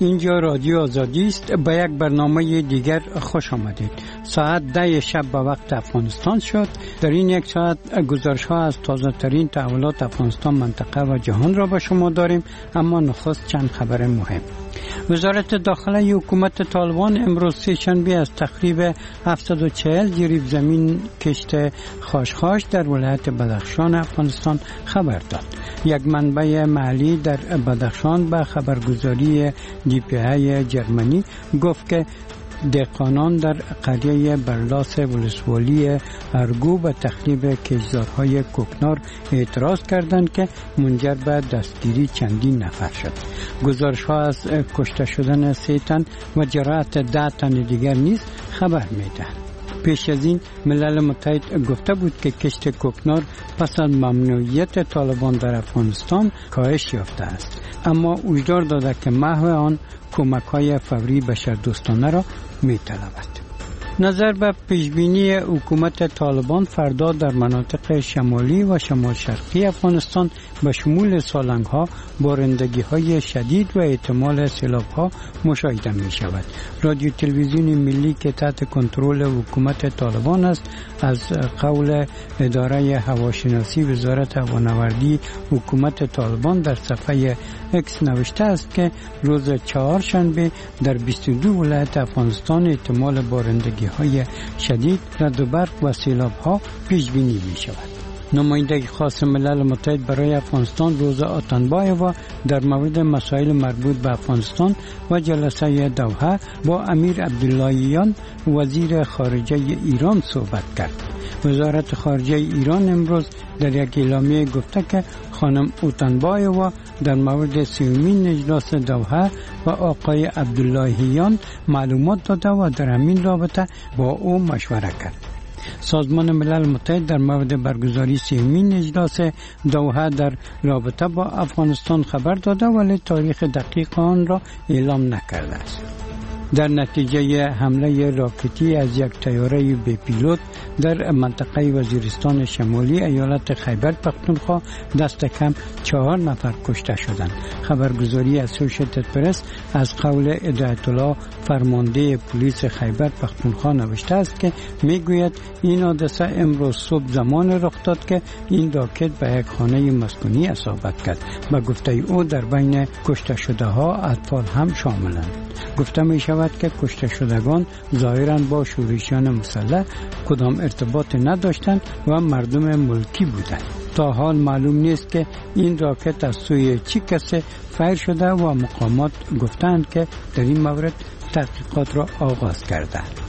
اینجا رادیو آزادی است. به یک برنامه دیگر خوش آمدید. ساعت 10 شب به وقت افغانستان شد. در این یک ساعت گزارش ها از تازه ترین تحولات افغانستان، منطقه و جهان را به شما داریم، اما نخست چند خبر مهم. وزارت داخله حکومت طالبان امروز سه‌شنبه از تخریب 740 جریب زمین کشت خاشخاش در ولایت بدخشان افغانستان خبر داد. یک منبع محلی در بدخشان به خبرگزاری DPA جرمنی گفت که دهقانان در قریه برلاس ولسوالی ارگو به تخریب کشتزارهای کوکنار اعتراض کردند که منجر به دستگیری چندین نفر شد. گزارش ها از کشته شدن 3 تن و جراحت 10 تن دیگر نیز خبر می‌دهند. پیش از این ملل متحد گفته بود که کشت کوکنار پس از ممنوعیت طالبان در افغانستان کاهش یافته است، اما هشدار داده که محو آن کمک‌های فوری بشردوستانه را می‌طلبد. نظر به پیشبینی حکومت طالبان فردا در مناطق شمالی و شمال شرقی افغانستان به شمول سالنگ‌ها بارندگی‌های شدید و احتمال سیلاب‌ها مشاهده می‌شود. رادیو تلویزیون ملی که تحت کنترل حکومت طالبان است از قول اداره هواشناسی وزارت هوانوردی حکومت طالبان در صفحه اکس نوشته است که روز چهارشنبه در 22 ولایت افغانستان احتمال بارندگی‌های شدید، رعد و برق و سیلاب‌ها پیش بینی می‌شود. نماینده خاص ملل متحد برای افغانستان روزا آتنبایوا در مورد مسائل مربوط به افغانستان و جلسه دوحه با امیر عبداللهیان وزیر خارجه ایران صحبت کرد. وزارت خارجه ایران امروز در یک اعلامیه گفته که خانم اوتنبایوا در مورد 30مین اجلاس دوحه و آقای عبداللهیان معلومات داده و در همین رابطه با او مشوره کرد. سازمان ملل متحد در مورد برگزاری 30مین اجلاس دوحه در رابطه با افغانستان خبر داده ولی تاریخ دقیق آن را اعلام نکرده است. در نتیجه حمله راکتی از یک طیاره بی پیلوت در منطقه وزیرستان شمالی ایالت خیبر پختونخوا دست کم 4 نفر کشته شدند. خبرگزاری اسوشیتد پرس از قول هدایت الله فرمانده پلیس خیبر پختونخوا نوشته است که میگوید این حادثه امروز صبح زمان رخ داد که این راکت به یک خانه مسکونی اصابت کرد. به گفته او در بین کشته شده ها اطفال هم شاملند. گفته می شود که کشته شدگان ظاهراً با شورشیان مسلح کدام ارتباط نداشتند و مردم ملکی بودند. تا حال معلوم نیست که این راکت از سوی چی کسی فیر شده و مقامات گفتند که در این مورد تحقیقات را آغاز کردند.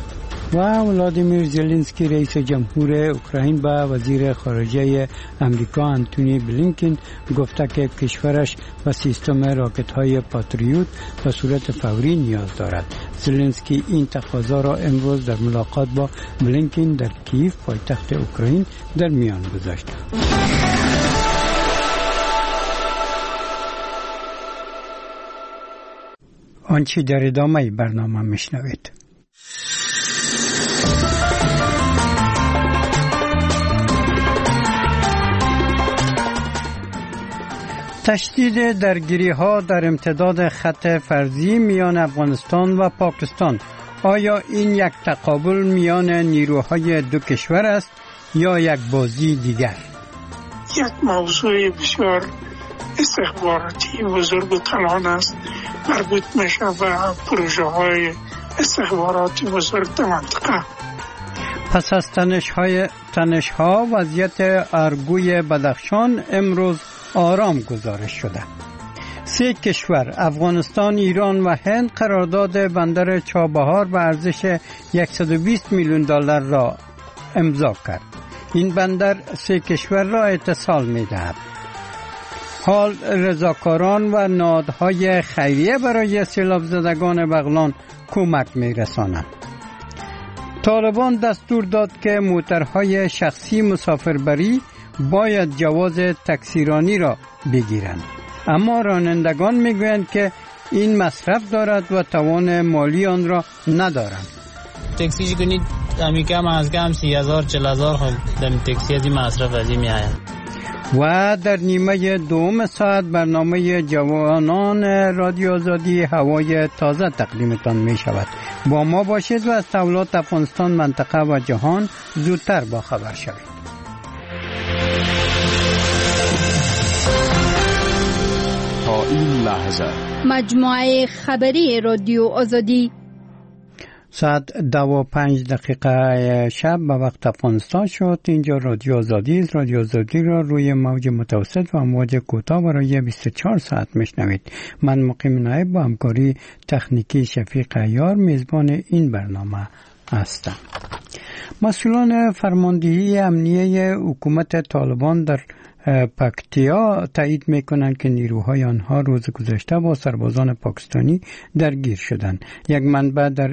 و ولادیمیر زلنسکی رئیس جمهور اوکراین به وزیر خارجه امریکا آنتونی بلینکن گفته که کشورش به سیستم راکت‌های پاتریوت به صورت فوری نیاز دارد. زلنسکی این تقاضا را امروز در ملاقات با بلینکن در کیف پایتخت اوکراین در میان گذاشت. آنچه در ادامه برنامه میشنوید. تشدید درگیری‌ها در امتداد خط فرضی میان افغانستان و پاکستان، آیا این یک تقابل میان نیروهای دو کشور است یا یک بازی دیگر؟ یک موضوع بسیار استخباراتی بزرگ و کلان است، مربوط میشه به پروژه‌های استخباراتی بزرگ در منطقه. پس از تنش‌ها وضعیت ارگوی بدخشان امروز آرام گزارش شده. 3 کشور افغانستان، ایران و هند قرارداد بندر چابهار به ارزش 120 میلیون دلار را امضا کرد. این بندر 3 کشور را اتصال می‌دهد. حال رضاکاران و نهادهای خیریه برای سیلاب زدگان بغلان کمک می‌رسانند. طالبان دستور داد که موترهای شخصی مسافربری باید جواز تکسیرانی را بگیرند، اما رانندگان میگویند که این مصرف دارد و توان مالی آن را ندارند. تاکسی کنید امیکا از کم 30,000 40,000 دم تاکسی از این مصرف از این میآید. و در نیمه دوم ساعت برنامه جوانان رادیو آزادی هوای تازه تقدیمتان می شود. با ما باشید و از تحولات افغانستان، منطقه و جهان زودتر با خبر شوید. تا این لحظه مجموعه خبری رادیو آزادی ساعت 2:05 شب به وقت افغانستان شد. اینجا رادیو آزادی است. رادیو آزادی را روی موج متوسط و موج کوتاه برای 24 ساعت میشنوید. من مقیم نایب با همکاری تکنیکی شفیق عیار میزبان این برنامه هستم. مسئولان فرماندهی امنیه حکومت طالبان در پکتیا تایید میکنند که نیروهای آنها روز گذشته با سربازان پاکستانی درگیر شدند. یک منبع در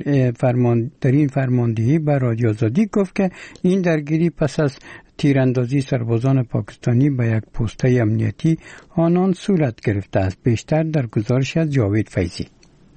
این فرماندهی به رادیو آزادی گفت که این درگیری پس از تیراندازی سربازان پاکستانی به یک پوسته امنیتی آنان صورت گرفته است. بیشتر در گزارش از جاوید فیضی.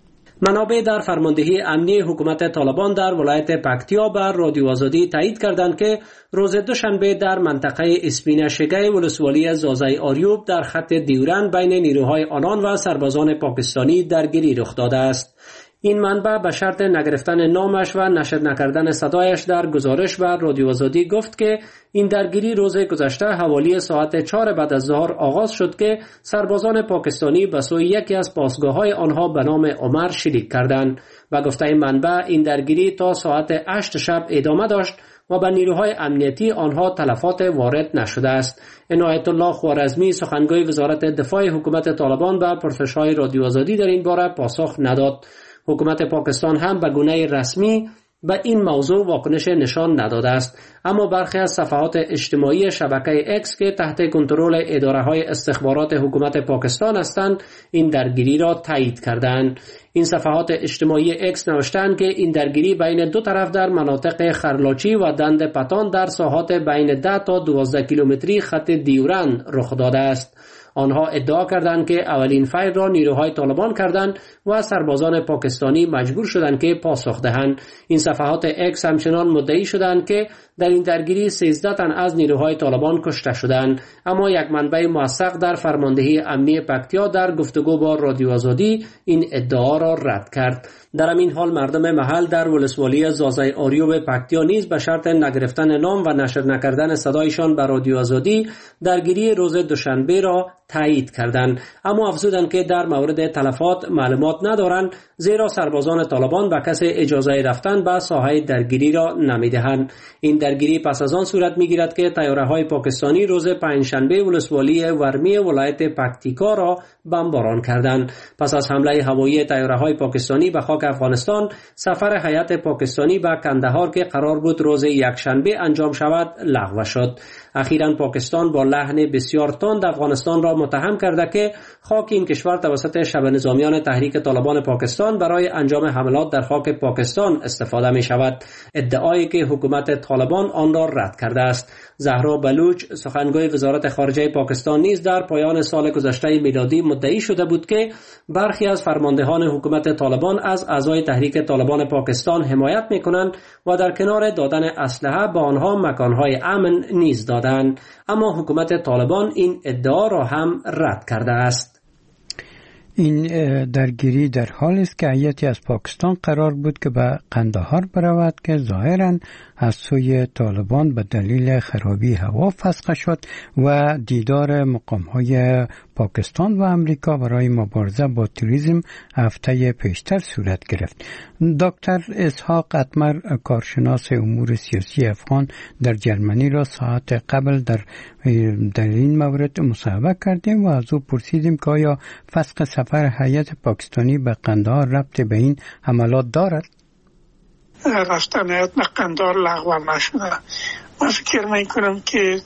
منابع در فرماندهی امنی حکومت طالبان در ولایت پکتیا بر رادیو آزادی تایید کردند که روز دوشنبه در منطقه اسپین شگه ولسوالی زازای آریوب در خط دیورند بین نیروهای آنان و سربازان پاکستانی درگیری رخ داده است. این منبع به شرط نگرفتن نامش و نشر نکردن صدایش در گزارش بر رادیو آزادی گفت که این درگیری روز گذشته حوالی ساعت 4 بعد از ظهر آغاز شد که سربازان پاکستانی به سوی یکی از پاسگاه‌های آنها به نام عمر شلیک کردند و گفته منبع این درگیری تا ساعت 8 شب ادامه داشت و به نیروهای امنیتی آنها تلفات وارد نشده است. عنایت الله خوارزمی سخنگوی وزارت دفاع حکومت طالبان به پرسش‌های رادیو آزادی در این باره پاسخ نداد. حکومت پاکستان هم به گونه رسمی به این موضوع واکنش نشان نداده است، اما برخی از صفحات اجتماعی شبکه اکس که تحت کنترل اداره‌های استخبارات حکومت پاکستان هستند این درگیری را تایید کردند. این صفحات اجتماعی اکس نوشتند که این درگیری بین دو طرف در مناطق خرلاچی و دند پتان در ساحات بین 10 تا 12 کیلومتری خط دیورند رخ داده است. آنها ادعا کردند که اولین فیر را نیروهای طالبان کردند و سربازان پاکستانی مجبور شدند که پاسخ دهند. این صفحات اکس همچنان مدعی شدند که در این درگیری 13 تن از نیروهای طالبان کشته شدند، اما یک منبع موثق در فرماندهی امنی پکتیا در گفتگو با رادیو آزادی این ادعا را رد کرد. در همین حال مردم محل در ولسوالی زازای آریوب پکتیا نیز به شرط نگرفتن نام و نشر نکردن صدایشان به رادیو آزادی درگیری روز دوشنبه را تایید کردند، اما افزودند که در مورد تلفات معلومات ندارند، زیرا سربازان طالبان به کسی اجازه رفتن به ساحه درگیری را نمیدهند. این درگیری پس از آن صورت میگیرد که طیاره‌های پاکستانی روز پنجشنبه ولسوالی ورمی ولایت پکتیکا را بمباران کردند. پس از حمله هوایی طیاره‌های پاکستانی به خاک افغانستان، سفر هیئت پاکستانی به کندهار که قرار بود روز یکشنبه انجام شود لغو شد. اخیراً پاکستان با لحن بسیار تند افغانستان را متهم کرده که خاک این کشور توسط شبه نظامیان تحریک طالبان پاکستان برای انجام حملات در خاک پاکستان استفاده می شود، ادعایی که حکومت طالبان آن را رد کرده است. زهرا بلوچ سخنگوی وزارت خارجه پاکستان نیز در پایان سال گذشته میلادی مدعی شده بود که برخی از فرماندهان حکومت طالبان از اعضای تحریک طالبان پاکستان حمایت می کنند و در کنار دادن اسلحه به آنها مکانهای امن نیز دادند، اما حکومت طالبان این ادعا را هم رد کرده است. این درگیری در حالی است که هیئتی از پاکستان قرار بود که به قندهار برود که ظاهراً از سوی طالبان به دلیل خرابی هوا فسخ شد و دیدار مقام‌های پاکستان و امریکا برای مبارزه با تروریسم هفته پیشتر صورت گرفت. دکتر اسحاق اتمر، کارشناس امور سیاسی افغان در جرمنی را ساعت قبل در این مورد مصاحبه کردیم و از او پرسیدیم که آیا فسخ سفر هیئت پاکستانی به قندهار ربط به این حملات دارد؟ رفتن هیئت به قندهار لغو نشده. من فکر میکنم که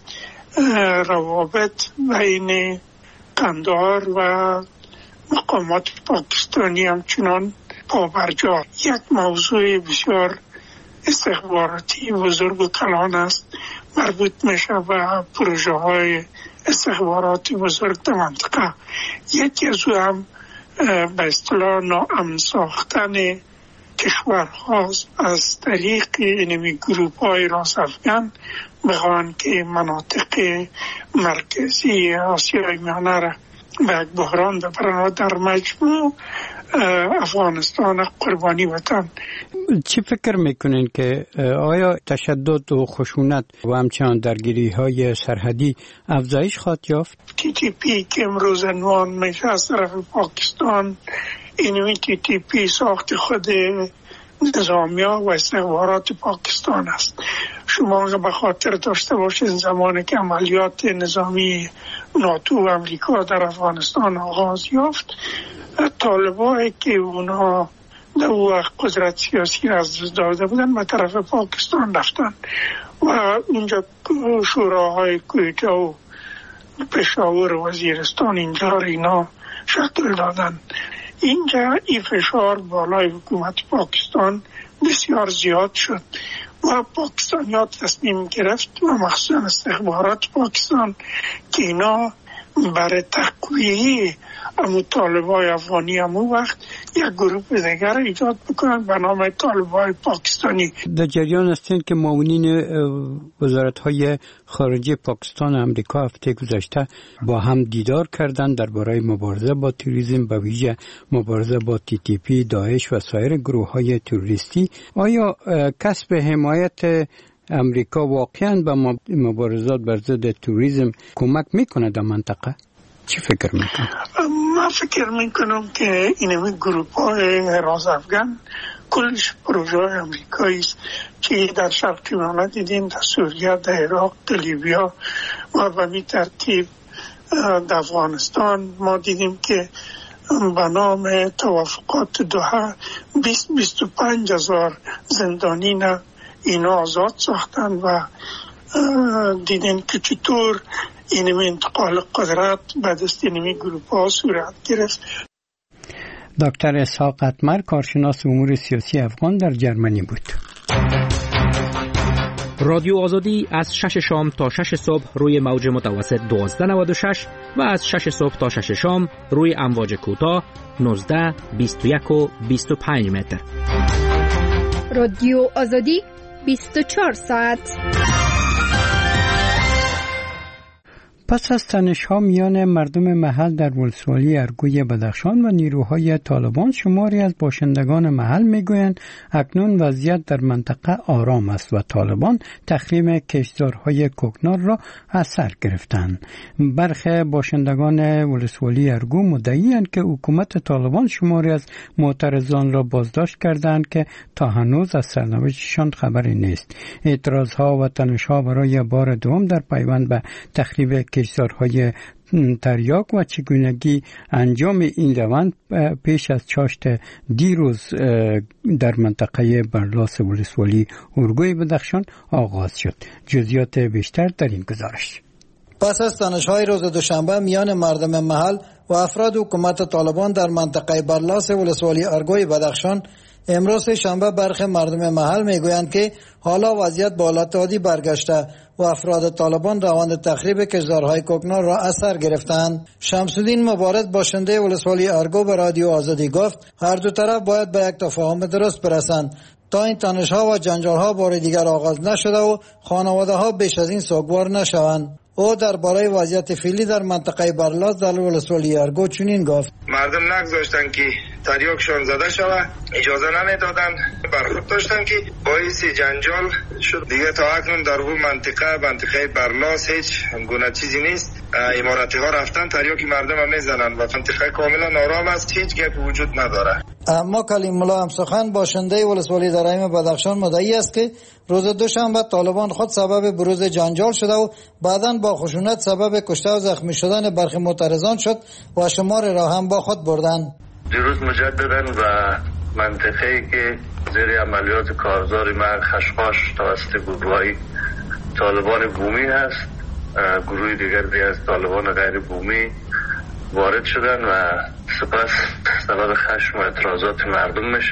روابط بین قندهار و مقامات پاکستانی همچنان پابرجا. یک موضوع بسیار استخباراتی بزرگ و کلان است، مربوط میشه به پروژه های استخباراتی بزرگ در منطقه. یکی از او هم به اصطلاح ناامن ساختن کشورها از طریق اینمی گروپ های راست افغان بخواهند که مناطق مرکزی آسیای میانه را به یک بحران ببرند و در مجموع افغانستان قربانی بدن. چی فکر میکنین که آیا تشدد و خشونت و همچنان درگیری های سرحدی افزایش خواهد یافت؟ TTP که امروز عنوان میشه از طرف پاکستان، این TTP ساخت خود نظامیا و استخبارات پاکستان است. شما به خاطر داشته باشید زمانی که عملیات نظامی ناتو و امریکا در افغانستان آغاز یافت، طالبایی که اونها در وقت قدرت سیاسی را از دست داده بودن به طرف پاکستان رفتن و اونجا شوراهای کویتا و پشاور و وزیرستان اینجا اینا شکل دادن. اینجا این فشار بالای حکومت پاکستان بسیار زیاد شد و پاکستانیان تصمیم گرفت و مخصوصا استخبارات پاکستان که اینا برای تقویه طالبای افغانی همون وقت یک گروه دیگر ایجاد بکنن به نام طالبای پاکستانی. در جریان هستین که معاونین وزارت‌های خارجه پاکستان و امریکا هفته گذشته با هم دیدار کردند درباره مبارزه با تروریسم، به ویژه مبارزه با TTP، داعش و سایر گروه‌های تروریستی. آیا کسب حمایت امریکا واقعاً به مبارزات بر ضد تروریسم کمک میکنه در منطقه؟ چی فکر میکنه؟ من فکر میکنم که این گروه‌های حراس افغان کلش پروژه امریکایی است که در شرق میانه دیدیم، در سوریه، در عراق، در لیبیا و به می ترتیب در افغانستان ما دیدیم که به نام توافقات دوحه 20-25 هزار زندانین اینا آزاد ساختن و دیدن که چطور این انتقال قدرت به دست اینمی گروپ ها صورت گرفت. دکتر اسحاق اتمر، کارشناس امور سیاسی افغان، در جرمنی بود. رادیو آزادی از 6 شام تا 6 صبح روی موج متوسط 1296 و از 6 صبح تا 6 شام روی امواج کوتاه 19، 21 و 25 متر. رادیو آزادی 24 ساعت. پس از تنش‌ها میان مردم محل در ولسوالی ارگوی بدخشان و نیروهای طالبان، شماری از باشندگان محل میگویند اکنون وضعیت در منطقه آرام است و طالبان تخریم کشتزارهای کوکنار را از سر گرفتند. برخی باشندگان ولسوالی ارگو مدعی‌اند که حکومت طالبان شماری از معترضان را بازداشت کردند که تا هنوز از سرنوشتشان خبری نیست. اعتراضها و تنش‌ها برای بار دوم در پیوند به تخریب کشتزارهای تریاک و چگونگی انجام این روند پیش از چاشت دیروز در منطقه برلاس ولسوالی ارگوی بدخشان آغاز شد. جزئیات بیشتر در این گزارش. پس از تنش‌های روز دوشنبه میان مردم محل و افراد حکومت طالبان در منطقه برلاس ولسوالی ارگوی بدخشان، امروز شنبه برخی مردم محل میگویند که حالا وضعیت به حالت عادی برگشته و افراد طالبان روند تخریب کشتزارهای کوکنار را از سر گرفتند. شمس‌الدین مبارز، باشنده ولسوالی ارگو، به رادیو آزادی گفت هر دو طرف باید به یک تفاهم درست برسند تا این تنش‌ها و جنجال‌ها بار دیگر آغاز نشده و خانواده‌ها بیش از این سوگوار نشوند. او درباره وضعیت فعلی در منطقه برلاس در ولسوالی ارگو چنین گفت: مردم نگذاشتن که تریاکشان زده شود، اجازه نمیدادن، برخورد داشتن که باعث جنجال شد. دیگه تا اکنون در اون منطقه برلاس هیچ گونه چیزی نیست. اماراتی ها رفتن تریاک مردم هم میزنن و منطقه کاملا آرام است، هیچ گپ وجود نداره. اما کلیم الله همسخن، باشنده ولسوالی درعیم بدخشان، مدعی است که روز دوشنبه طالبان خود سبب بروز جنجال شده و بعداً با خشونت سبب کشته و زخمی شدن برخی معترضان شد و شمار را هم با خود بردند. دیروز مجدداً و منطقه‌ای که زیر عملیات کارزار مرگ خشخاش توسط گروه‌های طالبان بومی هست، گروه دیگری از طالبان غیر بومی وارد شدن و سپس سبب خشم و اعتراضات مردم میشه.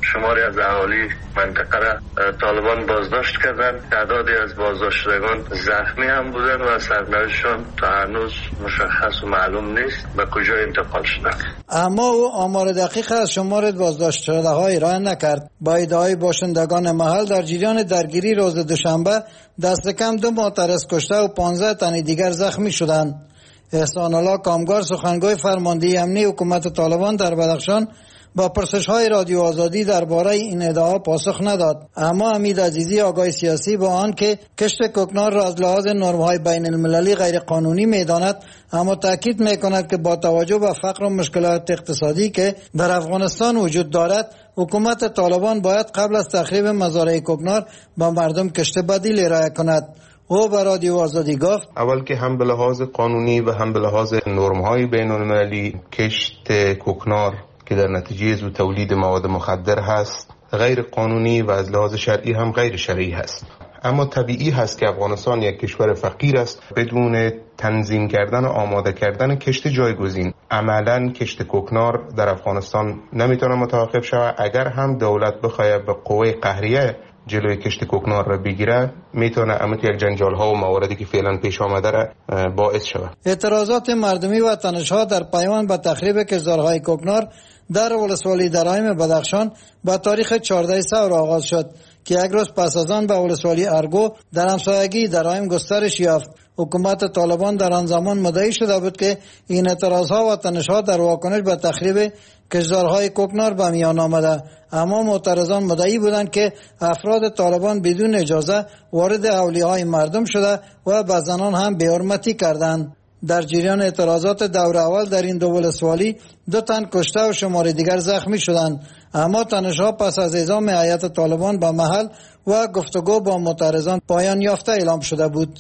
شماری از اهالی منطقه را طالبان بازداشت کردند. تعدادی از بازداشت شدگان زخمی هم بودند و سرنوشتشان تا هنوز مشخص و معلوم نیست به کجا انتقال شدند. اما او آمار دقیق از شمار بازداشت شده ها ارائه نکرد. با ادعای باشندگان محل در جریان درگیری روز دوشنبه دست کم 2 معترض کشته و 15 تن دیگر زخمی شدند. احسان الله کامگار سخنگوی فرماندهی امنی حکومت طالبان در بدخشان با پرسش‌های رادیو آزادی درباره این ادعا پاسخ نداد. اما حمید عزیزی آگاه سیاسی با آن که کشت کوکنار را از لحاظ نرم‌های بین المللی غیر قانونی می‌داند، اما تاکید می‌کند که با توجه به فقر و مشکلات اقتصادی که در افغانستان وجود دارد، حکومت طالبان باید قبل از تخریب مزارع کوکنار با مردم کشت بدیل ارائه کند. او به رادیو آزادی گفت اول که هم به لحاظ قانونی و هم به لحاظ نرم‌های بین المللی کشت کوکنار که در نتیجه زو تولید مواد مخدر هست غیر قانونی و از لحاظ شرعی هم غیر شرعی هست. اما طبیعی هست که افغانستان یک کشور فقیر است. بدون تنظیم کردن و آماده کردن کشت جایگزین عملاً کشت کوکنار در افغانستان نمیتونه متوقف شود. اگر هم دولت بخواد به قوه قهریه جلوی کشت کوکنار را بگیره، میتونه امت یک جنجال ها و مواردی که فعلا پیش آمده را باعث شود. اعتراضات مردمی و تنش‌ها در پیوند به تخریب کشتزارهای کوکنار در ولسوالی درایم بدخشان با تاریخ 14 ثور آغاز شد که یک روز پس از آن به ولسوالی ارگو در همسایگی درایم گسترش یافت. حکومت طالبان در آن زمان مدعی شده بود که این اعتراضها و تنش‌ها در واکنش به تخریب کشتزارهای کوکنار به میان آمده. اما معترضان مدعی بودند که افراد طالبان بدون اجازه وارد حولیهای مردم شده و به زنان هم بی‌حرمتی کردند. در جریان اعتراضات دور اول در این دو ولسوالی 2 تن کشته و شمار دیگر زخمی شدند. اما تنش‌ها پس از اعزام هیئت طالبان به محل و گفتگو با معترضان پایان یافته اعلام شده بود.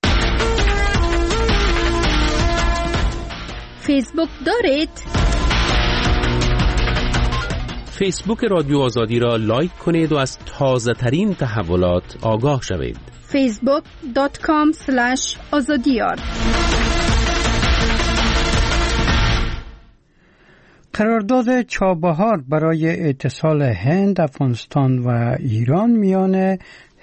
فیسبوک دارید؟ فیسبوک رادیو آزادی را لایک کنید و از تازه ترین تحولات آگاه شوید. facebook.com/azadiyar قرارداد چابهار برای اتصال هند، افغانستان و ایران میان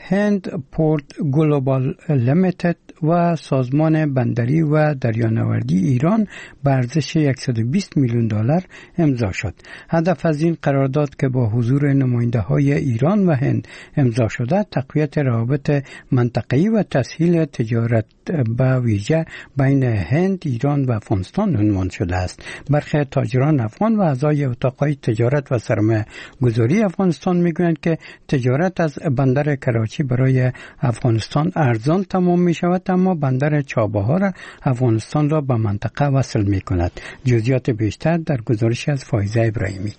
هند پورت گلوبال لیمیتد و سازمان بندری و دریانوردی ایران به ارزش $120 میلیون امضا شد. هدف از این قرارداد که با حضور نماینده‌های ایران و هند امضا شده، تقویت روابط منطقه‌ای و تسهیل تجارت به ویژه بین هند، ایران و افغانستان عنوان شده است. برخی تاجران افغان و اعضای اتاق‌های تجارت و سرمایه‌گذاری افغانستان می‌گویند که تجارت از بندر کراچی برای افغانستان ارزان تمام می‌شود، اما بندر چابهار افغانستان را به منطقه وصل می‌کند. جزئیات بیشتر در گزارش از فایزه ابراهیمی.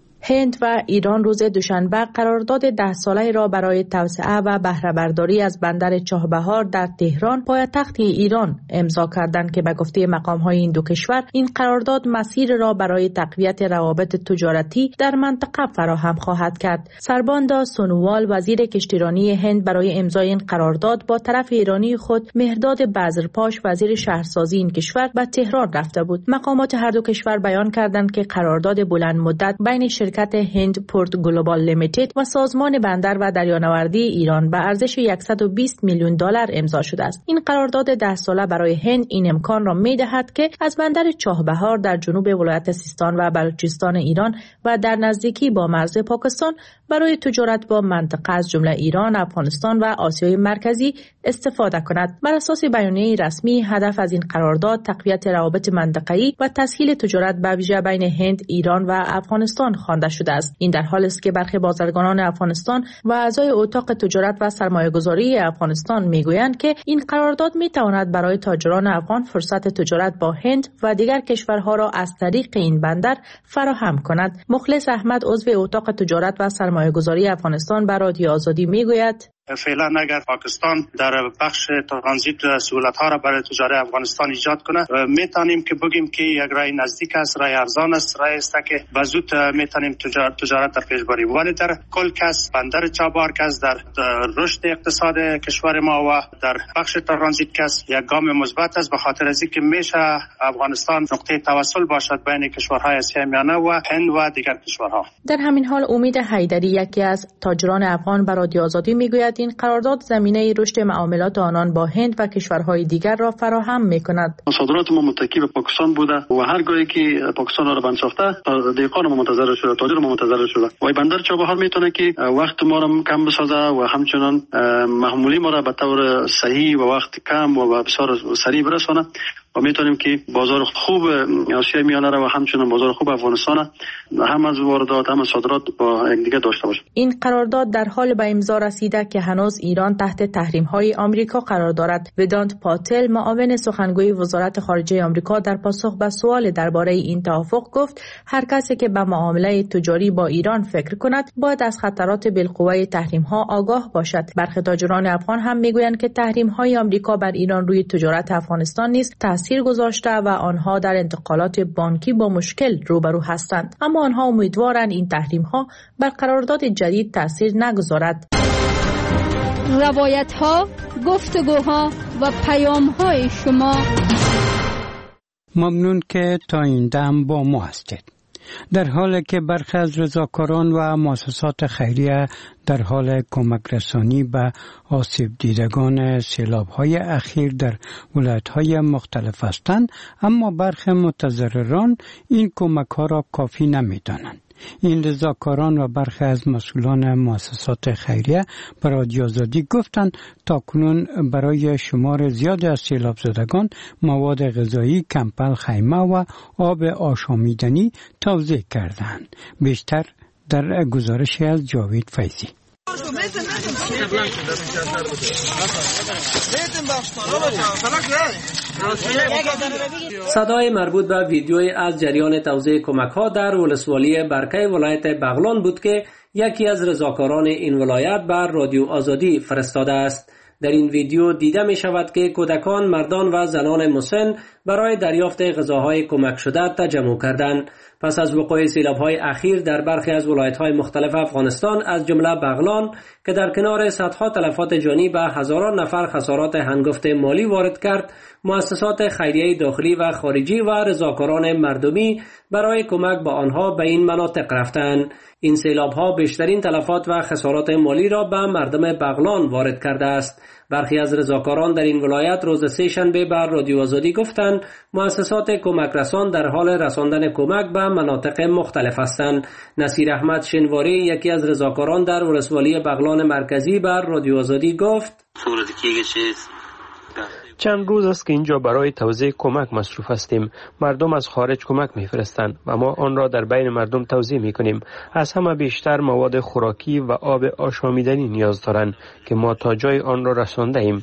هند و ایران روز دوشنبه قرارداد 10 ساله را برای توسعه و بهره برداری از بندر چابهار در تهران پایتخت ایران امضا کردند که به گفته مقام‌های این دو کشور این قرارداد مسیر را برای تقویت روابط تجارتی در منطقه فراهم خواهد کرد. سرباندا سونووال وزیر کشتیرانی هند برای امضای این قرارداد با طرف ایرانی خود مهرداد بزرپاش وزیر شهرسازی این کشور به تهران رفته بود. مقامات هر دو کشور بیان کردند که قرارداد بلند مدت بین شرکت هند پورت گلوبال لیمیتد و سازمان بندر و دریانوردی ایران به ارزش $120 میلیون امضا شده است. این قرارداد 10 ساله برای هند این امکان را می‌دهد که از بندر چابهار در جنوب ولایت سیستان و بلوچستان ایران و در نزدیکی با مرز پاکستان برای تجارت با منطقه از جمله ایران، افغانستان و آسیای مرکزی استفاده کند. بر اساس بیانیه رسمی، هدف از این قرارداد تقویت روابط منطقه‌ای و تسهیل تجارت به ویژه بین هند، ایران و افغانستان خوانده شده است. این در حالی است که برخی بازرگانان افغانستان و اعضای اتاق تجارت و سرمایه‌گذاری افغانستان میگویند که این قرارداد میتواند برای تاجران افغان فرصت تجارت با هند و دیگر کشورها را از طریق این بندر فراهم کند. مخلص احمد عضو اتاق تجارت و سرمایه‌گذاری افغانستان به رادیو آزادی میگوید: فعلا اگر پاکستان در بخش ترانزیت سهولت ها را برای تجارت افغانستان ایجاد کنه، میتونیم که بگیم که یک راه نزدیک است، راه ارزان است، راه است که به زود میتونیم تجارت در پیش بریم. ولی در کل کس بندر چابهار کس در رشد اقتصاد کشور ما و در بخش ترانزیت کس یک گام مثبت است، به خاطر از اینکه میشه افغانستان نقطه توصل باشد بین کشورهای آسیای میانه و هند و دیگر کشورها. در همین حال امید حیدری یکی از تاجران افغان به رادیو آزادی میگوید این قرارداد زمینه رشد معاملات آنان با هند و کشورهای دیگر را فراهم میکند. صادرات ما متکی به پاکستان بوده و هر گاهی که پاکستان را بند ساخته دیقان ما منتظر شده، تاجر ما منتظر شده و بندر چابهار میتونه که وقت ما را کم بسازه و همچنان محمولی ما را به طور صحیح و وقت کم و بسیار سریع برسانه و میتونیم که بازار خوب آسیای میانه را و همچنان بازار خوب افغانستان هم از واردات هم از صادرات با یکدیگر داشته باشیم. این قرارداد در حال به امضا رسیده که هنوز ایران تحت تحریم‌های آمریکا قرار دارد. ودانت پاتل معاون سخنگوی وزارت خارجه آمریکا در پاسخ به سوال درباره این توافق گفت هر کسی که به معامله تجاری با ایران فکر کند باید از خطرات بالقوه تحریم‌ها آگاه باشد. برخی تاجران افغان هم میگویند که تحریم‌های آمریکا بر ایران روی تجارت افغانستان نیز تاثیر گذاشته و آنها در انتقالات بانکی با مشکل روبرو هستند، اما آنها امیدوارند این تحریم‌ها بر قرارداد جدید تاثیر نگذارد. روایت‌ها، گفتگوها و پیام‌های شما. ممنون که تا این دم با ما هستید. در حالی که برخی از رضاکاران و مؤسسات خیریه در حال کمک رسانی به آسیب دیدگان سیلاب‌های اخیر در ولایت‌های مختلف هستند، اما برخی متضرران این کمک‌ها را کافی نمی‌دانند. این رضاکاران و برخی از مسئولان مؤسسات خیریه به رادیو آزادی گفتند تاکنون برای شمار زیادی از سیلاب زدگان مواد غذایی، کمپل، خیمه و آب آشامیدنی توزیع کردند. بیشتر در گزارشی از جاوید فیضی. صدای مربوط به ویدیوی از جریان توزیع کمک‌ها در ولسوالی برکه ولایت بغلان بود که یکی از رضاکاران این ولایت بر رادیو آزادی فرستاده است. در این ویدیو دیده می شود که کودکان، مردان و زنان مسن برای دریافت غذاهای کمک شده تجمع کردند. پس از وقوع سیلاب‌های اخیر در برخی از ولایت‌های مختلف افغانستان از جمله بغلان که در کنار صدها تلفات جانی به هزاران نفر خسارات هنگفت مالی وارد کرد، مؤسسات خیریه داخلی و خارجی و رضاکاران مردمی برای کمک به آنها به این مناطق رفتند. این سیلاب‌ها بیشترین تلفات و خسارات مالی را به مردم بغلان وارد کرده است. برخی از رضاکاران در این ولایت روز سه‌شنبه بر رادیو آزادی گفتند مؤسسات کمک رسان در حال رساندن کمک به مناطق مختلف هستند. نصیر احمد شنواری یکی از رضاکاران در ولسوالی بغلان مرکزی بر رادیو آزادی گفت چند روز است که اینجا برای توزیع کمک مصروف هستیم. مردم از خارج کمک میفرستند و ما آن را در بین مردم توزیع میکنیم. از همه بیشتر مواد خوراکی و آب آشامیدنی نیاز دارند که ما تا جای آن را رسانده ایم.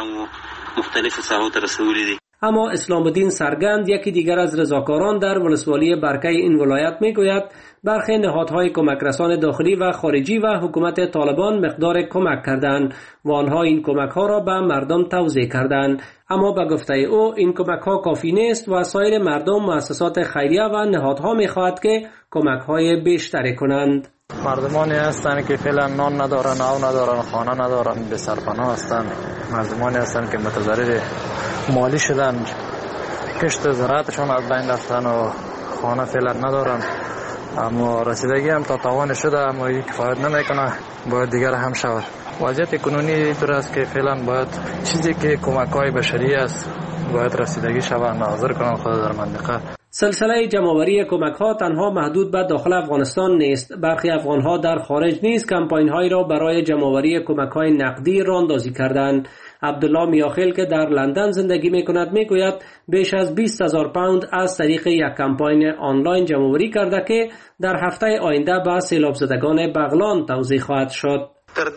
اما اسلام الدین سرگند یکی دیگر از رضاکاران در ولسوالی برکه این ولایت میگوید برخی نهادهای کمک رسان داخلی و خارجی و حکومت طالبان مقدار کمک کردند و آنها این کمک ها را به مردم توزیع کردند، اما به گفته او این کمک ها کافی نیست و سایر مردم، مؤسسات خیریه و نهادها میخواهد که کمک های بیشتری کنند. مردمانی هستند که فعلا نان ندارن، آب ندارن، خانه ندارن، به سرپناه هستند. مردمانی هستند که متضرر مالی شدن، کشت زراعتشون از بین رفتن و خانه فعلا ندارن. اما رسیدگی هم تا توان شده اما این کفایت نمیکنه، باید دیگر هم شود. وضعیت کنونی در است که فعلا باید چیزی که کمک‌های بشری است باید رسیدگی شود، ناظر کنن خود در منطقه. سلسله جمع‌آوری کمک‌ها تنها محدود به داخل افغانستان نیست. برخی افغان‌ها در خارج نیز کمپاین‌هایی را برای جمع‌آوری کمک‌های نقدی راه‌اندازی کردند. عبدالله میاخیل که در لندن زندگی می‌کند میگوید بیش از 20,000 پوند از طریق یک کمپاین آنلاین جمع‌آوری کرده که در هفته آینده به سیلاب زدگان بغلان توزیع خواهد شد.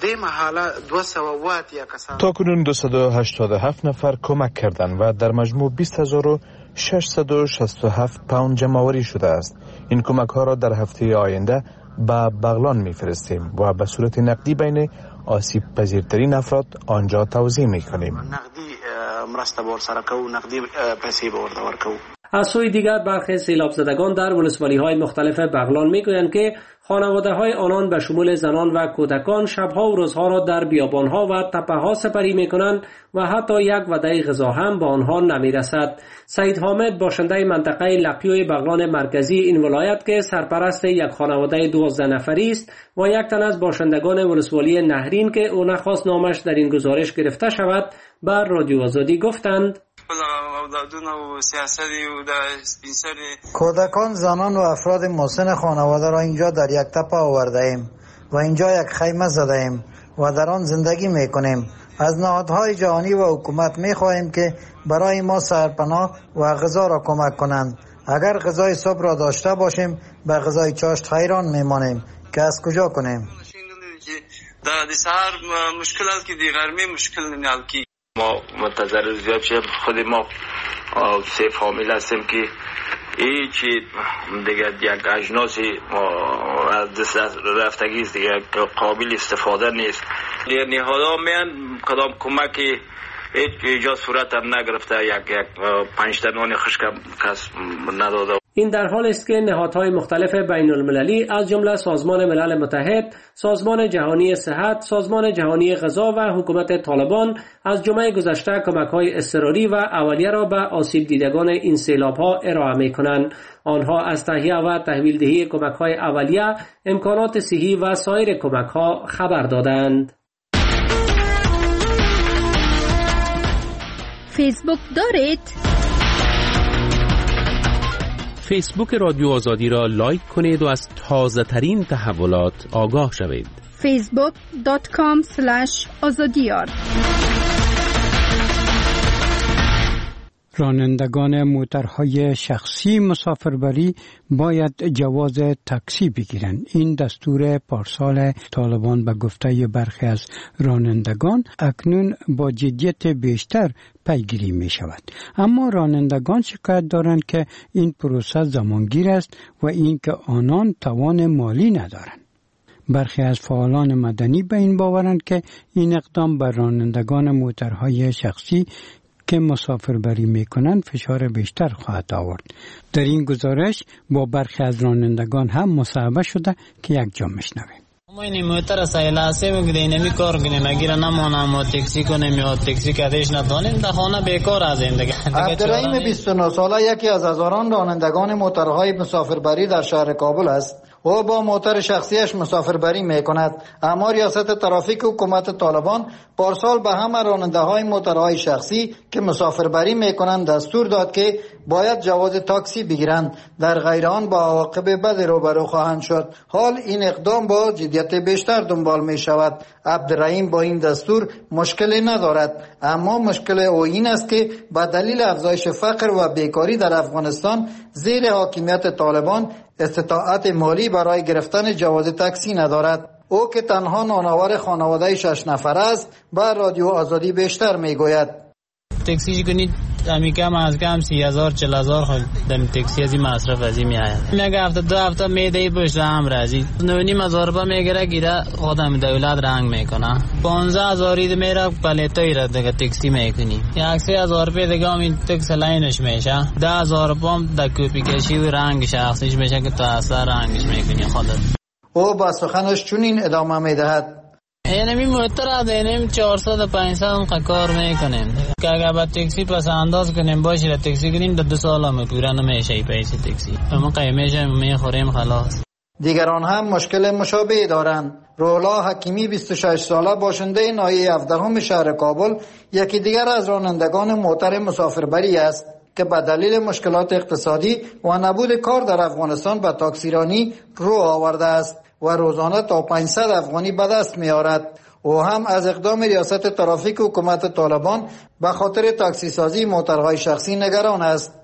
تا کنون 287 نفر کمک کردند و در مجموع 20,667 پوند جمع‌آوری شده است. این کمک ها را در هفته آینده به بغلان می‌فرستیم و به صورت نقدی بین آسیب پذیرترین افراد آنجا توزیع میکنیم. نقدی مرسته بور سره کو، نقدی پیسې به ورته ورکو. از سوی دیگر برخی سیلاب زدگان در ولسوالی‌های مختلف بغلان میگویند که خانواده‌های آنان به شمول زنان و کودکان شب‌ها و روزها را در بیابان‌ها و تپه‌ها سپری می‌کنند و حتی یک وعده غذا هم به آنها نمی‌رسد. سعید حامد باشنده منطقه لقیوی بغلان مرکزی این ولایت که سرپرست یک خانواده 12 نفری است و یک تن از باشندگان ولسوالی نهرین که او نخواست نامش در این گزارش گرفته شود بر رادیو آزادی گفتند کودکان، زنان و افراد مسن خانواده را اینجا در یک تپه آورده ایم و اینجا یک خیمه زده ایم و در آن زندگی می کنیم. از نهادهای جهانی و حکومت می خواهیم که برای ما سرپناه و غذا را کمک کنند. اگر غذای صبح را داشته باشیم به غذای چاشت حیران می مانیم که از کجا کنیم. در سحر مشکل است که دیگر می مشکل نمیال کی ما منتظر زیاد شد. خود ما 3 فامیل هستیم که هیچی دیگه یک اجناسی از دست رفتگی است دیگه قابل استفاده نیست. نهادها میان کدام کمکی هیچ ایجاد صورت هم نگرفته، یک 5 نان خشک کس نداده. این در حال است که نهادهای مختلف بین المللی از جمله سازمان ملل متحد، سازمان جهانی صحت، سازمان جهانی غذا و حکومت طالبان از جمعه گذشته کمک‌های اضطراری و اولیه را به آسیب دیدگان این سیلاب‌ها ارائه می‌کنند. آنها از تهیه و تحویل دهی کمک‌های اولیه، امکانات صحی و سایر کمک‌ها خبر دادند. فیسبوک دارید؟ فیسبوک رادیو آزادی را لایک کنید و از تازه ترین تحولات آگاه شوید. facebook.com/azadiyar. رانندگان موترهای شخصی مسافربری باید جواز تاکسی بگیرند. این دستور پارسال طالبان به گفته برخی از رانندگان اکنون با جدیت بیشتر پیگیری می شود. اما رانندگان شکایت دارند که این پروسه زمانگیر است و اینکه آنان توان مالی ندارند. برخی از فعالان مدنی به این باورند که این اقدام بر رانندگان موترهای شخصی که مسافربری میکنند فشار بیشتر خواهد آورد. در این گزارش با برخی از رانندگان هم مصاحبه شده که یک جا میشنویم. ما این موتر سایلاسه بگیریم نمیکار کنیم اگر نمونم و تاکسی کنیم یا تاکسی کدیش ندانیم در خانه بیکار از زندگی. عبدالرحیم 29 ساله یکی از هزاران رانندگان موترهای مسافربری در شهر کابل است. او با موتر شخصیش مسافربری میکند، اما ریاست ترافیک حکومت طالبان پارسال به همه راننده های موترهای شخصی که مسافربری میکنند دستور داد که باید جواز تاکسی بگیرند، در غیر آن با عواقب بد روبرو خواهند شد. حال این اقدام با جدیت بیشتر دنبال می شود. عبدالرحیم با این دستور مشکلی ندارد، اما مشکل او این است که به دلیل افزایش فقر و بیکاری در افغانستان زیر حاکمیت طالبان استطاعت مالی برای گرفتن جواز تاکسی ندارد. او که تنها نانآور خانواده 6 نفر است به رادیو آزادی بیشتر میگوید. تاکسی کنید امی کم از کم 30,000 40,000 خود دم تاکسی از این مصرف از این میآید. میگه هفته 2 هفته میده پشت هم راضی 9,500 روپیه میگیره گیره خودم دولت رنگ میکنه. 15,000 میره پلیتای را دیگه تاکسی میکنی. 1,000 روپیه دیگه همین تاکسی لاینش میشه. 10,000 روپیه د کپی کشی و رنگ شخصیش میشه که تو اصلا رنگش میکنی خودت. او با سخنش چنین ادامه میدهد. اینمی موتر دینیم 400 500 کار میکنیم که اگر با تاکسی پس انداز کنیم باشه تاکسی کنیم در 2 سال هم پورا نمیشه پیسه تاکسی اما قیمتش میخوریم خلاص. دیگران هم مشکل مشابهی دارند. رولا حکیمی 26 ساله باشنده ناحیه 17 شهر کابل یکی دیگر از رانندگان موتر مسافربری است که به دلیل مشکلات اقتصادی و نبود کار در افغانستان به تاکسیرانی رو آورده است و روزانه تا 500 افغانی به دست می آورد. او هم از اقدام ریاست ترافیک حکومت طالبان به خاطر تاکسی سازی موترهای شخصی نگران است.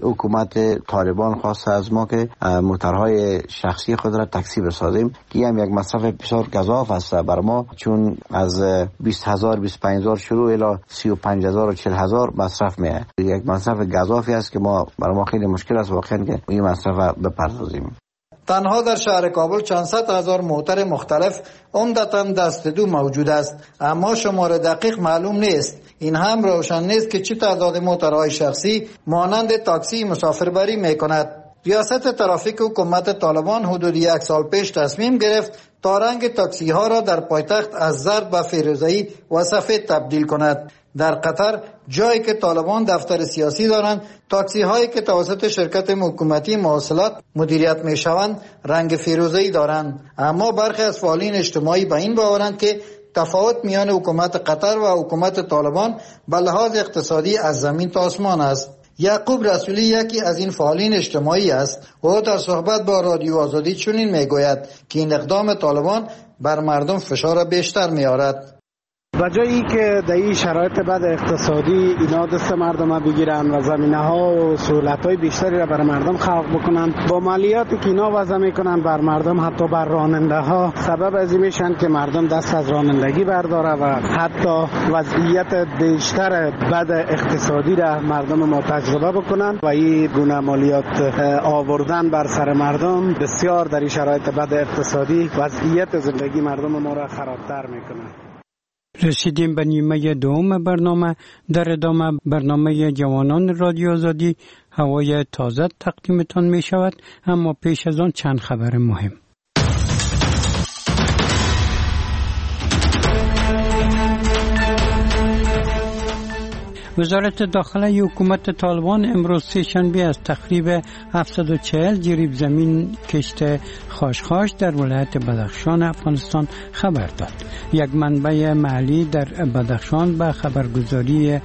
حکومت طالبان خواسته از ما که موترهای شخصی خود را تاکسی بسازیم که هم یک مصرف بسیار گزاف است بر ما، چون از 20,000 25,000 شروع الی 35,000 و 40,000 مصرف میه. یک مصرف گزافی است که ما بر ما خیلی مشکل است واقعا که این مصرف بپردازیم. تنها در شهر کابل چند صد هزار موتر مختلف عمدتاً دست دو موجود است، اما شمار دقیق معلوم نیست. این هم روشن نیست که چه تعداد موترهای شخصی مانند تاکسی مسافربری میکند. ریاست ترافیک حکومت طالبان حدود 1 سال پیش تصمیم گرفت تا رنگ تاکسی ها را در پایتخت از زرد به فیروزه‌ای و سفید تبدیل کند. در قطر جایی که طالبان دفتر سیاسی دارند، تاکسی هایی که توسط شرکت حکومتی مواصلات مدیریت می شوند رنگ فیروزه‌ای دارند. اما برخی از فعالین اجتماعی به این باورند که تفاوت میان حکومت قطر و حکومت طالبان به لحاظ اقتصادی از زمین تا آسمان است. یعقوب رسولی یکی از این فعالین اجتماعی است. او در صحبت با رادیو آزادی چنین میگوید که این اقدام طالبان بر مردم فشار بیشتر میارد. و جایی که در این شرایط بد اقتصادی اینا دست مردم بگیرن و زمینه ها و سهولت های بیشتری را برای مردم خلق بکنن، با مالیاتی که اینا وضع میکنن بر مردم، حتی بر راننده ها، سبب از این میشن که مردم دست از رانندگی برداره و حتی وضعیت بیشتر بد اقتصادی را مردم ما تجربه بکنن و این گونه مالیات آوردن بر سر مردم بسیار در این شرایط بد اقتصادی وضعیت زندگی مردم ما را خرابتر میکنه. رسیدیم به نیمه دوم برنامه. در ادامه برنامه جوانان رادیو آزادی هوای تازه تقدیمتان می شود، اما پیش از آن چند خبر مهم. وزارت داخله حکومت طالبان امروز سه‌شنبه از تخریب 740 جریب زمین کشت خاشخاش در ولایت بدخشان افغانستان خبر داد. یک منبع محلی در بدخشان به خبرگزاری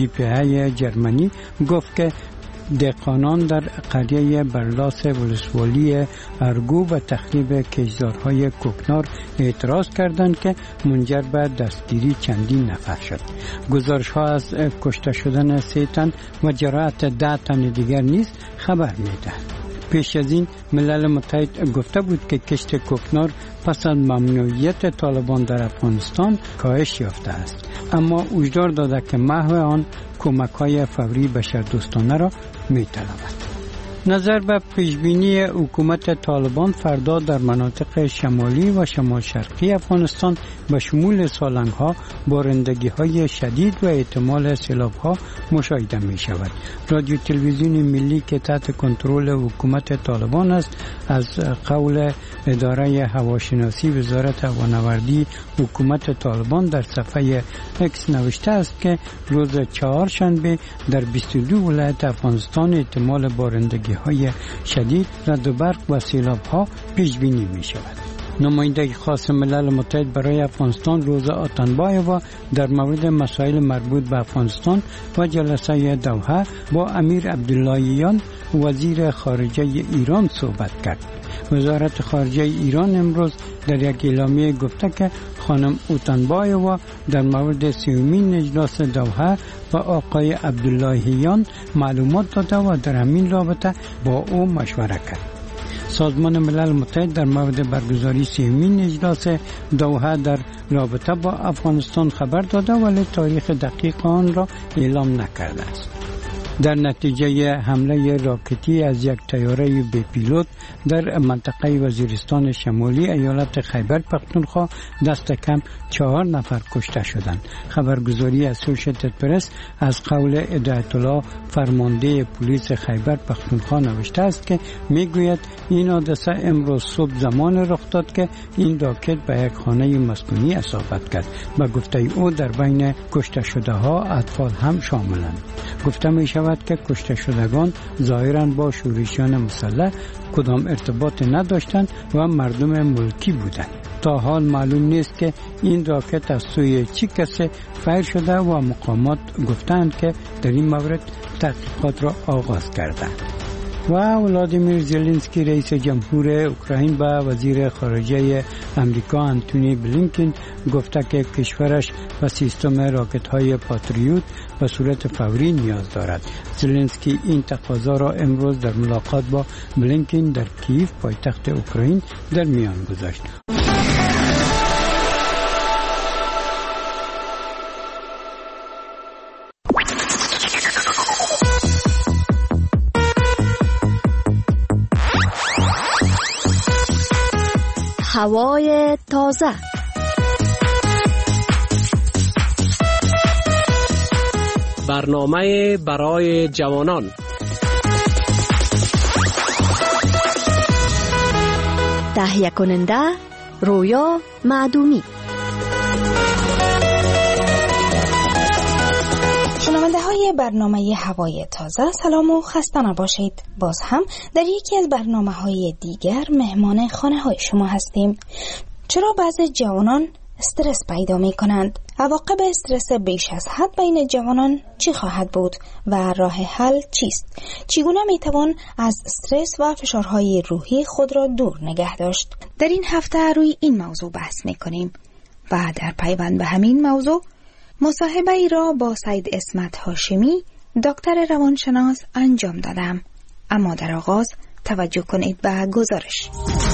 DPA جرمنی گفت که دهقانان در قریه برلاس ولسوالی ارگو و تخریب کشتزارهای کوکنار اعتراض کردند که منجر به دستگیری چندین نفر شد. گزارش ها از کشته شدن 3 تن و جراحت 10 تن دیگر نیز خبر می‌دهد. پیش از این ملل متحد گفته بود که کشت کوکنار پس از ممنوعیت طالبان در افغانستان کاهش یافته است، اما هشدار داده که محو آن کمک‌های فوری بشردوستانه را می‌طلبد. نظر به پیشبینی حکومت طالبان فردا در مناطق شمالی و شمال شرقی افغانستان به شمول سالنگ‌ها بارندگی‌های شدید و احتمال سیلاب‌ها مشاهده می‌شود. رادیو تلویزیون ملی که تحت کنترل حکومت طالبان است از قول اداره هواشناسی وزارت هوانوردی حکومت طالبان در صفحه اکس نوشته است که روز چهارشنبه در 22 ولایت افغانستان احتمال بارندگی های شدید، رعد و برق و سیلاب ها پیش بینی می شود. نماینده خاص ملل متحد برای افغانستان روزا آتنبایوا در مورد مسائل مربوط به افغانستان و جلسه دوحه با امیر عبداللهیان وزیر خارجه ایران صحبت کرد. وزارت خارجه ایران امروز در یک اعلامیه گفته که خانم اوتنبایوا در مورد 30مین اجلاس دوحه و آقای عبداللهیان معلومات داده و در همین رابطه با او مشوره کرد. سازمان ملل متحد در مورد برگزاری 30مین اجلاس دوحه در رابطه با افغانستان خبر داده ولی تاریخ دقیق آن را اعلام نکرده است. در نتیجه حمله راکتی از یک طیاره بی پیلوت در منطقه وزیرستان شمالی ایالت خیبر پختونخوا دست کم 4 نفر کشته شدند. خبرگزاری اسوشیتد پرس از قول هدایت الله فرمانده پلیس خیبر پختونخوا نوشته است که میگوید این حادثه امروز صبح زمان رخ داد که این راکت به یک خانه مسکونی اصابت کرد. به گفته او در بین کشته شده ها اطفال هم شاملند. گفته می شود که کشته شدگان ظاهراً با شورشیان مسلح کدام ارتباط نداشتند و مردم ملکی بودند. تا حال معلوم نیست که این راکت از سوی چی کسی فیر شده و مقامات گفتند که در این مورد تحقیقات را آغاز کردند. و ولادیمیر زلنسکی رئیس جمهور اوکراین به وزیر خارجه امریکا آنتونی بلینکن گفته که کشورش به سیستم راکت های پاتریوت به صورت فوری نیاز دارد. زلنسکی این تقاضا را امروز در ملاقات با بلینکن در کیف پایتخت اوکراین در میان گذاشت. هوای تازه. برنامه برای جوانان. تهیه کننده رویا معدومی. شنونده های برنامه هوای تازه، سلام و خسته نباشید. باز هم در یکی از برنامه های دیگر مهمان خانه های شما هستیم. چرا بعضی جوانان استرس پیدا می کنند؟ عواقب استرس بیش از حد بین جوانان چی خواهد بود و راه حل چیست؟ چگونه می توان از استرس و فشارهای روحی خود را دور نگه داشت؟ در این هفته روی این موضوع بحث می کنیم و در پیوند به همین موضوع مصاحبه ای را با سید اسمت هاشمی، دکتر روانشناس انجام دادم. اما در آغاز توجه کنید به گزارش.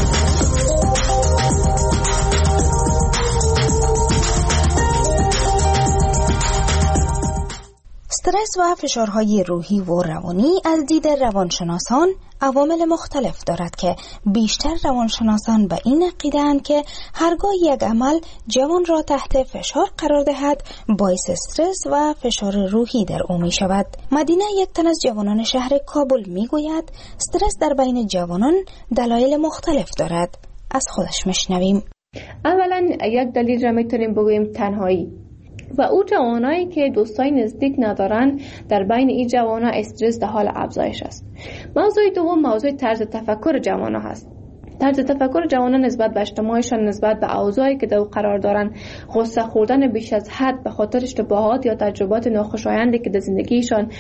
استرس و فشارهای روحی و روانی از دید روانشناسان عوامل مختلف دارد که بیشتر روانشناسان به این عقیده‌اند که هرگاه یک عمل جوان را تحت فشار قرار دهد باعث استرس و فشار روحی در او می شود. مدینه، یک تن از جوانان شهر کابل می گوید استرس در بین جوانان دلایل مختلف دارد. از خودش میشنویم. اولا یک دلیل را میتونیم بگوییم تنهایی و او جوانایی که دوستای نزدیک ندارن، در بین این جوانا استرس در حال افزایش است. موضوع دوم موضوع طرز تفکر جوانا هست. طرز تفکر جوانان نسبت به اجتماعشان، نسبت به اوضاعی که در قرار دارن، غصه خوردن بیش از حد به خاطر اشتباهات یا تجربات ناخوشایندی که در زندگیشان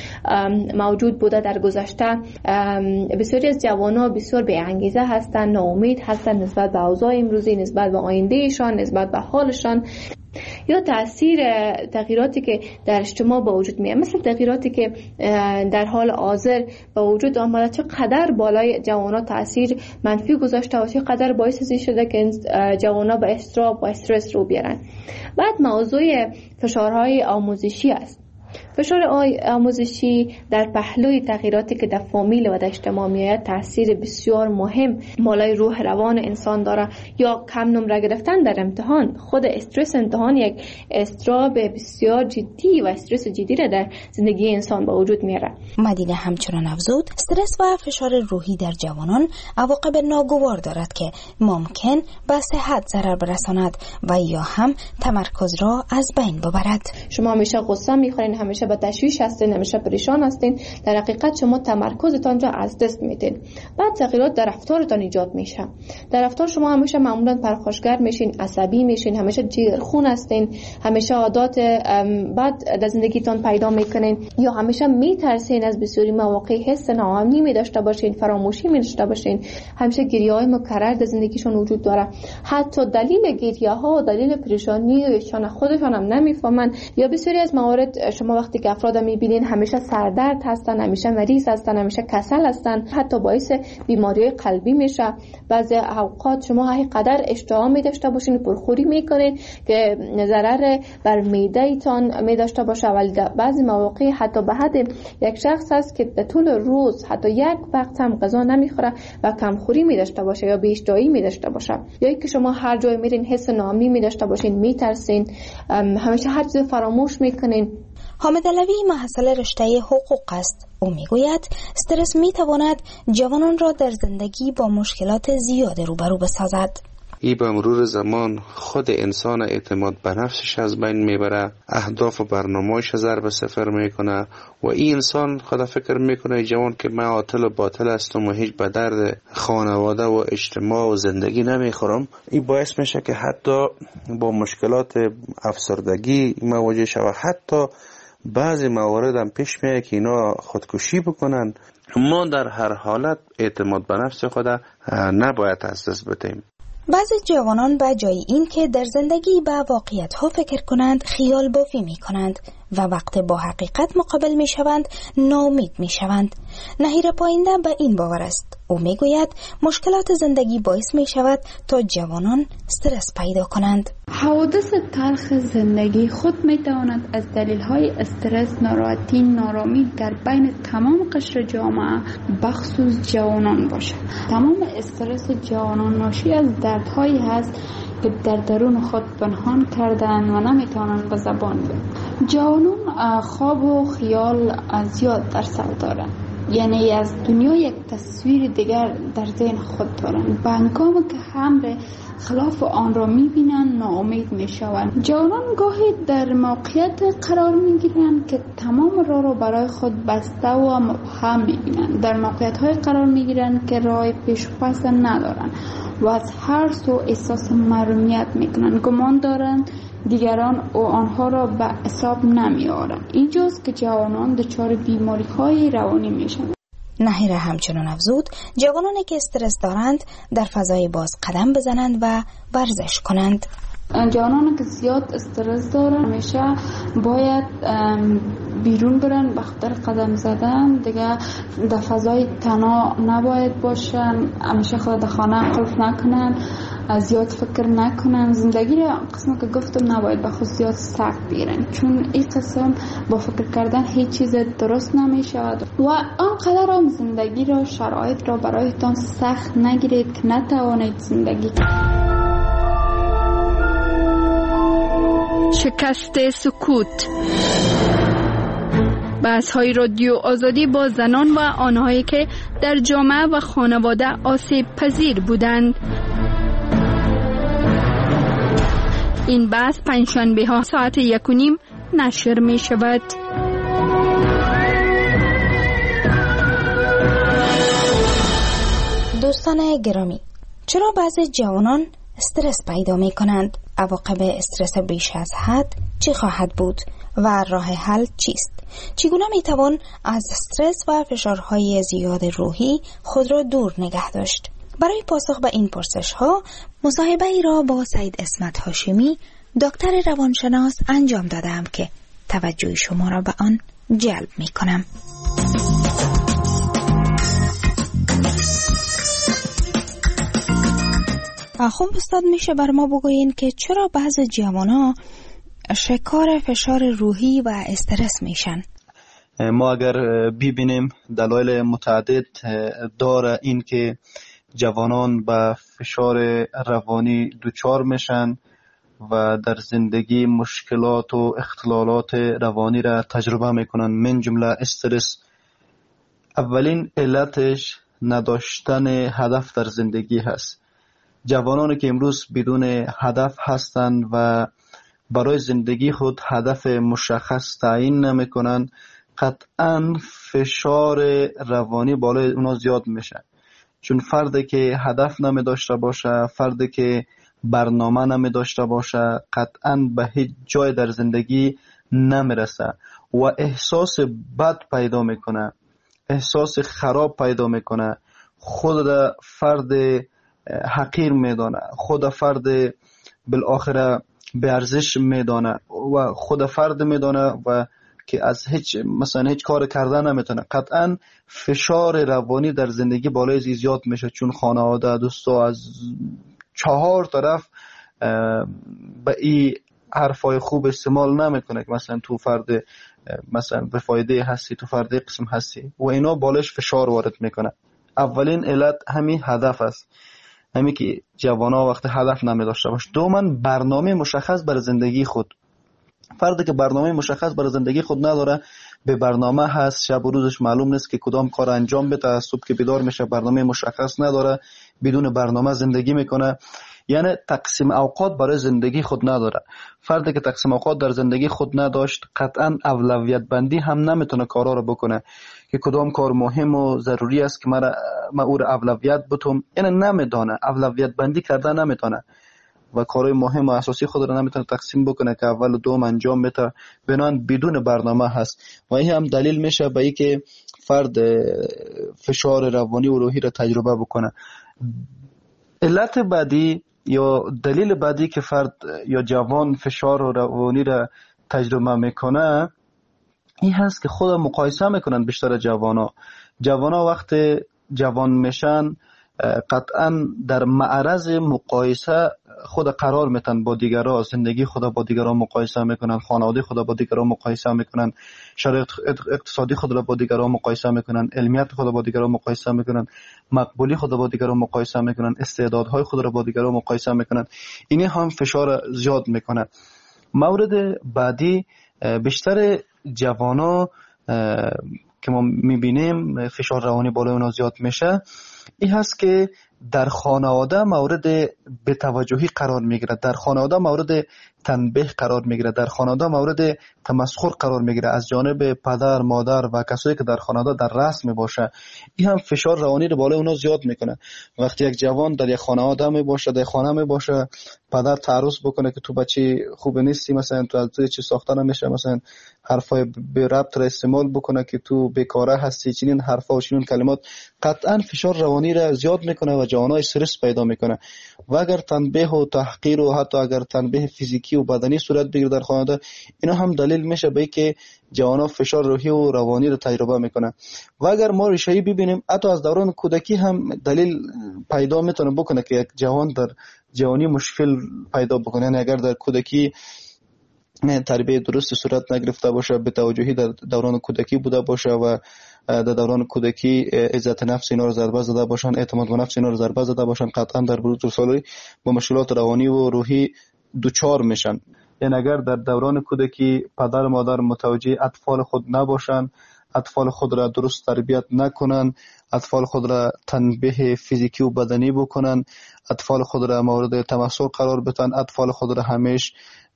موجود بوده در گذشته. بسیاری از جوانا بسیار بی انگیزه هستند، ناامید هستند نسبت به اوضاع امروزی، نسبت به آیندهشان، نسبت به حالشان، یا تاثیر تغییراتی که در اجتماع با وجود میاد، مثل تغییراتی که در حال حاضر با وجود آمده چقدر بالای جوانا تاثیر منفی گذاشته و چقدر باعث شده که جوانا به اضطراب و استرس رو بیارن. بعد موضوع فشارهای آموزشی است. فشار آموزشی در پهلوی تغییراتی که در فامیل و در اجتماع میاد تاثیر بسیار مهم بالای روح روان انسان داره. یا کم نمره گرفتن در امتحان، خود استرس امتحان یک اضطراب بسیار جدی و استرس جدی را در زندگی انسان به وجود میاره. مدینه همچنان افزود استرس و فشار روحی در جوانان عواقب ناگوار دارد که ممکن به صحت ضرر برساند و یا هم تمرکز را از بین ببرد. شما همیشه غصه میخورین، همیشه به تشویش هستین، همیشه پریشان هستین، در حقیقت شما تمرکزتان را از دست میدین. بعد تغییرات در رفتارتان ایجاد میشه. در رفتار شما همیشه معمولا پرخاشگر میشین، عصبی میشین، همیشه جیرخون هستین، همیشه عادات بد در زندگیتان پیدا میکنین، یا همیشه میترسین از بسیاری مواقع، حس ناامنی میداشته باشین، فراموشی میداشته باشین، همیشه گریه‌های مکرر در زندگیشون وجود داره. حتی دلیل گریه‌ها و دلیل پریشانی ایشان خودشان هم نمیفهمن. یا بسیاری از موارد شما وقتی که افراد میبینین همیشه سردرد هستن، همیشه مریض هستن، همیشه کسل هستن، حتی باعث بیماری قلبی میشه. بعضی اوقات شما هرقدر اشتها میداشته باشین، پرخوری میکنین که ضرر بر معده ایتان میداشته باشه، ولی بعضی مواقع حتی به حد یک شخص هست که در طول روز حتی یک وقت هم غذا نمیخوره و کمخوری میداشته باشه یا بی اشتهایی میداشته باشه. یا اینکه شما هر جای میرین حس ناامنی میداشته باشین، میترسین، همیشه هر چیز فراموش میکنین. حامد علوی محصل رشته حقوق است. او میگوید استرس میتواند جوانان را در زندگی با مشکلات زیاد روبرو بسازد. ای با مرور زمان خود انسان اعتماد به نفسش از بین میبره، اهداف و برنامه‌اش ضرب صفر میکنه و این انسان خدا فکر میکنه جوان که من عاطل و باطل هستم و هیچ به درد خانواده و اجتماع و زندگی نمیخورم. این باعث میشه که حتی با مشکلات افسردگی مواجه شود. حتی بعضی موارد هم پیش میاد که اینا خودکشی بکنن. ما در هر حالت اعتماد به نفس خود نباید از دست بدیم. بعضی جوانان به جای این که در زندگی به واقعیت ها فکر کنند خیال بافی می کنند و وقت با حقیقت مقابل می شوند ناامید می شوند. نهیر پاینده به این باور است. او می گوید مشکلات زندگی باعث می شود تا جوانان استرس پیدا کنند. حوادث تلخ زندگی خود می تواند از دلیل های استرس، ناراحتی، نارامی در بین تمام قشر جامعه بخصوص جوانان باشد. تمام استرس جوانان ناشی از دردهایی هست که در درون خود پنهان کردن و نمیتوانند به زبان بیارند. جوانان خواب و خیال زیاد در سر دارند، یعنی از دنیا یک تصویر دیگر در ذهن خود دارند. به هنگامی که امر خلاف آن را میبینند ناامید میشوند. جوانان گاهی در موقعیت قرار میگیرند که تمام راه را برای خود بسته و مبهم میبینند. در موقعیت های قرار میگیرند که راه پیش و پس ندارند و از هر سو احساس محرومیت میکنند. گمان دارند دیگران و آنها را به حساب نمیارند. اینجاست که جوانان دچار بیماری های روانی میشوند. نهیر همچنان افزود جوانانی که استرس دارند در فضای باز قدم بزنند و ورزش کنند. جوانانی که زیاد استرس دارن همیشه باید بیرون برن به خاطر قدم زدن، دیگه در فضای تنها نباید باشن، همیشه خود در خانه قلف نکنن، زیاد فکر نکنن. زندگی را قسم که گفتم نباید به خود زیاد سخت بگیرن، چون این قسم با فکر کردن هیچ چیز درست نمی شود و آنقدر هم زندگی را شرایط را برایتان سخت نگیرید که نتوانید زندگی کنید. شکست سکوت. بحث‌های رادیو آزادی با زنان و آنهایی که در جامعه و خانواده آسیب پذیر بودند. این بحث پنجشنبه ها ساعت 1:30 نشر می شود. دوستان گرامی، چرا بعضی جوانان استرس پیدا می کنند؟ عواقب استرس بیش از حد چی خواهد بود و راه حل چیست؟ چگونه می توان از استرس و فشارهای زیاد روحی خود را دور نگه داشت؟ برای پاسخ به این پرسش ها مصاحبه ای را با سید اسمت هاشمی، دکتر روانشناس انجام دادم که توجه شما را به آن جلب می کنم. خب استاد، میشه بر ما بگوین که چرا بعضی جوانا شکار فشار روحی و استرس میشن؟ ما اگر ببینیم دلایل متعدد داره این که جوانان به فشار روانی دچار میشن و در زندگی مشکلات و اختلالات روانی را تجربه میکنن، من جمله استرس. اولین علتش نداشتن هدف در زندگی هست. جوانانی که امروز بدون هدف هستند و برای زندگی خود هدف مشخص تعیین نمیکنن، قطعا فشار روانی بالای اونا زیاد میشه. چون فردی که هدف نمی داشته باشه، فردی که برنامه نمی داشته باشه، قطعا به هیچ جای در زندگی نمیرسه و احساس بد پیدا میکنه، احساس خراب پیدا میکنه، خود فرد حقیر میدانه، خود فرد بالاخره به ارزش میدانه و خود فرد میدانه و که از هیچ کار کردن نمیتونه. قطعا فشار روانی در زندگی بالای زیاد میشه، چون خانواده، دوستا از 4 طرف به این حرفای خوب استعمال نمیکنه که مثلا تو فرد به فایده هستی، تو فرد قسم هستی و اینا بالش فشار وارد میکنه. اولین علت همین هدف است، همین که جوانا وقت هدف نمی داشته باشه. دوما برنامه مشخص برای زندگی خود. فردی که برنامه مشخص برای زندگی خود نداره، به برنامه هست، شب و روزش معلوم نیست که کدام کار انجام بده، از صبح که بیدار میشه برنامه مشخص نداره، بدون برنامه زندگی میکنه، یعنی تقسیم اوقات برای زندگی خود نداره. فردی که تقسیم اوقات در زندگی خود نداشت، قطعا اولویت بندی هم نمیتونه کارا رو بکنه که کدام کار مهم و ضروری است که من او رو اولویت بتم، یعنی نمیدونه، اولویت بندی کرده نمیتونه و کارهای مهم و اساسی خود رو نمیتونه تقسیم بکنه که اول و دوم انجام بده، بنان بدون برنامه هست و این هم دلیل میشه به اینکه فرد فشار روانی و روحی رو تجربه بکنه. علت بعدی یا دلیل بعدی که فرد یا جوان فشار روانی را تجربه میکنه این هست که خود مقایسه میکنن. بیشتر جوانا وقت جوان میشن قطعا در معرض مقایسه خود قرار میتن با دیگران، زندگی خود با دیگران مقایسه میکنن، خانواده خود با دیگران مقایسه میکنن، شرایط اقتصادی خود را با دیگران مقایسه میکنن، علمیت خود با دیگران مقایسه میکنن، مقبولی خود با دیگران مقایسه میکنن، استعدادهای خود را با دیگران مقایسه میکنن. این هم فشار زیاد میکنه. مورد بعدی بیشتر جوانا که ما میبینیم فشار روانی بالای اونا زیاد میشه، این هست که در خانواده مورد بی‌توجهی قرار میگیره، در خانواده مورد تنبیه قرار میگیره، در خانواده مورد تمسخر قرار میگیره از جانب پدر، مادر و کسایی که در خانواده در رأس میباشه. این هم فشار روانی رو بالای اونا زیاد میکنه. وقتی یک جوان در یک خانواده میباشه، در خانه میباشه، پدر تعرض بکنه که تو بچه خوب نیستی، مثلا تو از چی ساخته نمیشه، مثلا حرفای به ربط را استعمال بکنه که تو بیکاره هستی، چنین حرفا و چنین کلمات، قطعا فشار روانی را زیاد میکنه و جوانای استرس پیدا میکنه. و اگر تنبیه و تحقیر و حتی اگر تنبیه فیزیکی و بدنی صورت بگیره در خانواده، اینا هم دلیل میشه به که جوانا فشار روحی و روانی رو تجربه میکنه. و اگر ما ریشه‌ای ببینیم، حتی از دوران کودکی هم دلیل پیدا میتونه بکنه که یک جوان در جوانی مشکل پیدا بکنه. یعنی اگر در کودکی تربیت درست صورت نگرفته باشه، به توجهی در دوران کودکی بوده باشه و در دوران کودکی عزت نفس اینا رو ضربه زده باشن، اعتماد به نفس اینا رو ضربه زده باشن، قطعا در بزرگسالی با مشکلات روانی و روحی دوچار میشن. یعنی اگر در دوران کودکی پدر و مادر متوجه اطفال خود نباشن، اطفال خود را درست تربیت نکنن، اطفال خود را تنبیه فیزیکی و بدنی بکنن، اطفال خود را مورد تمسخر قرار بدن، اطفال خود را همیشه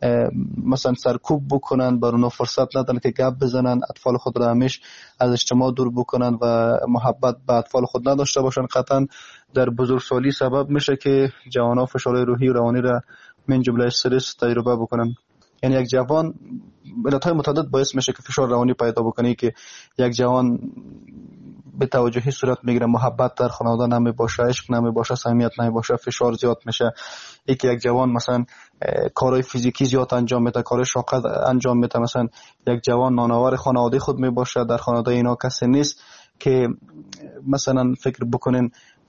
مثلا سرکوب بکنن، بر اونها فرصت ندن که گپ بزنن، اطفال خود را همیشه از اجتماع دور بکنن و محبت به اطفال خود نداشته باشن، قطعا در بزرگسالی سبب میشه که جوانان فشار روحی و روانی را من جمله استرس تجربه بکنن. یعنی یک جوان علتهای متعدد باعث میشه که فشار روانی پیدا بکنه، که یک جوان به توجهی صورت میگیره، محبت در خانواده نمی باشه، عشق نمی باشه، صمیمیت نمی باشه، فشار زیاد میشه. یکی یک جوان مثلا کارهای فیزیکی زیاد انجام میده، کار شاق انجام میده، مثلا یک جوان نانآور خانواده خود می باشه، در خانواده اینا کسی نیست که مثلا فکر بکنین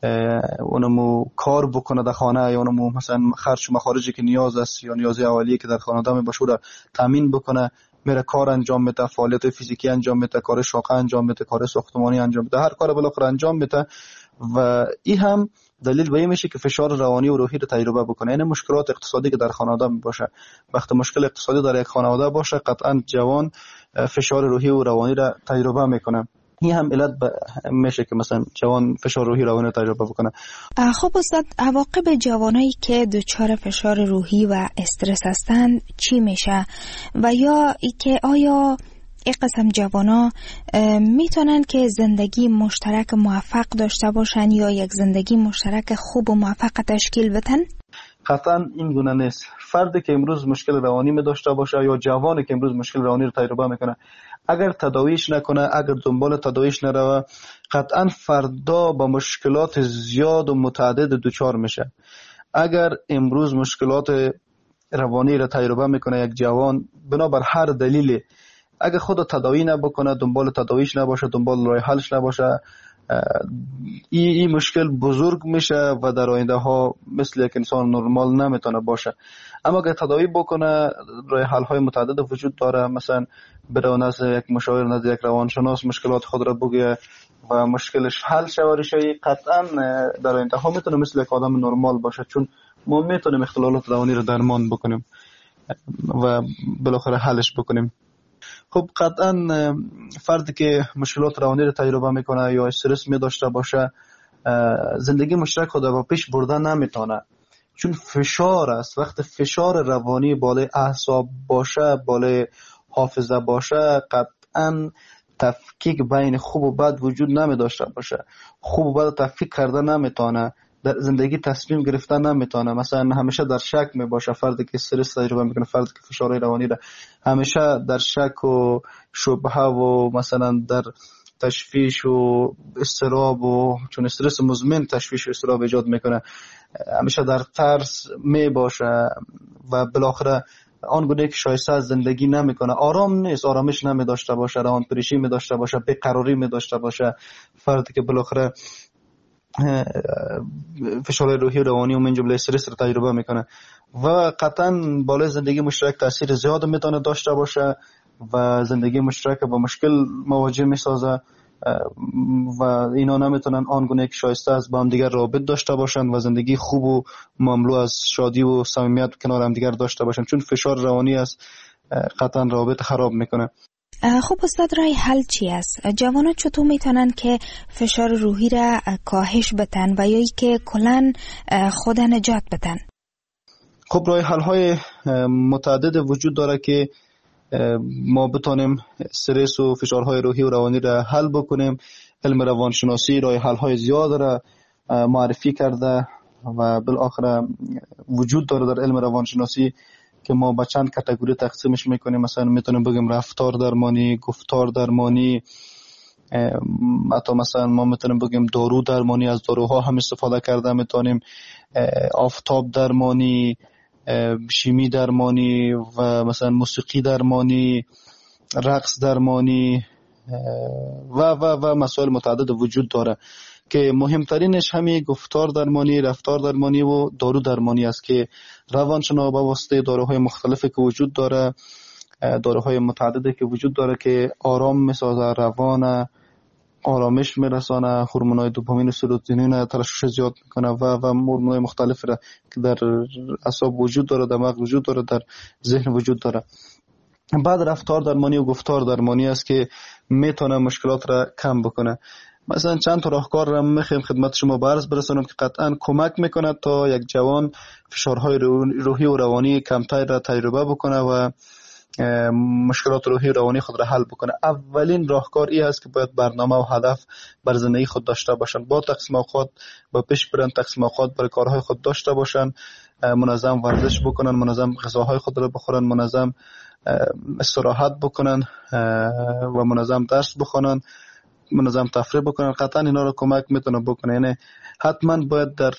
اونمو کار بکنه در خانه، یا اونمو مثلا خرج و مخارجی که نیاز است یا نیازی اولیه که در خانواده می باشه را تامین بکنه، میره کار انجام میده، فعالیت فیزیکی انجام میده، کار شاقه انجام میده، کار ساختمانی انجام میده، هر کار بالاخره انجام میده. و این هم دلیل به این میشه که فشار روانی و روحی رو تجربه بکنه. یعنی مشکلات اقتصادی که در خانواده باشه، وقتی مشکل اقتصادی در یک خانواده باشه، قطعا جوان فشار روحی و روانی رو تجربه میکنه. این هم علت میشه که مثلا جوان فشار روحی روانی تجربه بکنه. خب استاد، عواقب جوانایی که دچار فشار روحی و استرس هستند چی میشه؟ و یا ای که آیا این قسم جوانا میتونن که زندگی مشترک موفق داشته باشن یا یک زندگی مشترک خوب و موفق تشکیل بدن؟ قطعا این گونه نیست. فردی که امروز مشکل روانی می داشته باشه یا جوانی که امروز مشکل روانی رو تجربه میکنه، اگر تداویش نکنه، اگر دنبال تداویش نروه، قطعا فردا با مشکلات زیاد و متعدد دوچار میشه. اگر امروز مشکلات روانی رو تجربه میکنه یک جوان، بنابر هر دلیلی، اگر خود تداوی نبکنه، دنبال تداویش نباشه، دنبال راه حلش نباشه، این مشکل بزرگ میشه و در آینده ها مثل یک انسان نرمال نمیتونه باشه. اما اگر تداوی بکنه، راه حل های متعدد وجود داره، مثلا بره نزد یک مشاور، نزد یک روانشناس مشکلات خود را بگه و مشکلش حل شود، قطعا در آینده ها میتونه مثل یک آدم نرمال باشه، چون ما میتونیم اختلالات روانی رو درمان بکنیم و بالاخره حلش بکنیم. خب قطعا فردی که مشکلات روانی رو تجربه میکنه یا استرس می داشته باشه، زندگی مشترک خود رو پیش بردن نمیتونه، چون فشار است. وقت فشار روانی بالای اعصاب باشه، بالای حافظه باشه، قطعا تفکیک بین خوب و بد وجود نمی داشته باشه. خوب و بد تفکیک کرده نمیتونه، در زندگی تصمیم گرفتن نمیتونه. مثلا همیشه در شک می باشه. فردی که استرس تجربه میکنه، فردی که فشار روانی را همیشه در شک و شبهه و مثلا در تشویش و اضطراب، و چون استرس مزمن تشویش و اضطراب ایجاد میکنه، همیشه در ترس می باشه و بالاخره آنگونه که شایسته از زندگی نمیکنه، آرام نیست، آرامش نمی داشته باشه، روانپریشی می داشته باشه، بیقراری می داشته باشه، فردی که بالاخره فشار روحی و روانی و من جمله استرس رو تجربه میکنه و قطعا بالای زندگی مشترک تاثیر زیاد میتونه داشته باشه و زندگی مشترک با مشکل مواجه میسازه و اینا نمیتونن آنگونه که شایسته از با هم دیگر رابط داشته باشن و زندگی خوب و مملو از شادی و صمیمیت کنار هم دیگر داشته باشن، چون فشار روانی است قطعا رابط خراب میکنه. خب استاد، رای حل چی است؟ جوانان چطور میتونن که فشار روحی را کاهش بدن و یا ای که کلن خود نجات بدن؟ خب رای حل های متعدد وجود داره که ما بتانیم استرس و فشارهای روحی و روانی را حل بکنیم. علم روانشناسی رای حل های زیاد را معرفی کرده و بالاخره وجود داره در علم روانشناسی که ما به چند کاتگوری تقسیمش میکنیم. مثلا میتونیم بگیم رفتار درمانی، گفتار درمانی، حتی مثلا ما میتونیم بگیم دارو درمانی، از داروها هم استفاده کرده میتونیم، آفتاب درمانی، شیمی درمانی و مثلا موسیقی درمانی، رقص درمانی و مسائل متعدد وجود داره که مهمترینش همین گفتار درمانی، رفتار درمانی و دارو درمانی است که روانشناس با واسطه داروهای مختلفی که وجود داره، داروهای متعددی که وجود داره که آرام میسازه، روان آرامش میرسانه، هورمونای دوپامین و سروتونین ترشح زیاد میکنه و هورمونای مختلفی را که در اعصاب وجود داره، در مغز وجود داره، در ذهن وجود داره. بعد رفتار درمانی و گفتار درمانی است که میتونه مشکلات را کم بکنه. مثلا چند تا راهکار را میخوایم خدمت شما عرض برسانم که قطعا کمک میکنه تا یک جوان فشارهای روحی و روانی کمتر را تجربه بکنه و مشکلات روحی و روانی خود را حل بکنه. اولین راهکار این است که باید برنامه و هدف بر زندگی خود داشته باشن، با تقسیم اوقات با پیش برن، تقسیم اوقات برای کارهای خود داشته باشن، منظم ورزش بکنن، منظم غذاهای خود را بخورن، منظم استراحت بکنن و منظم درس بخونن، منظم تفریح بکنن. قطعا اینا رو کمک میتونه بکنه. یعنی حتما باید در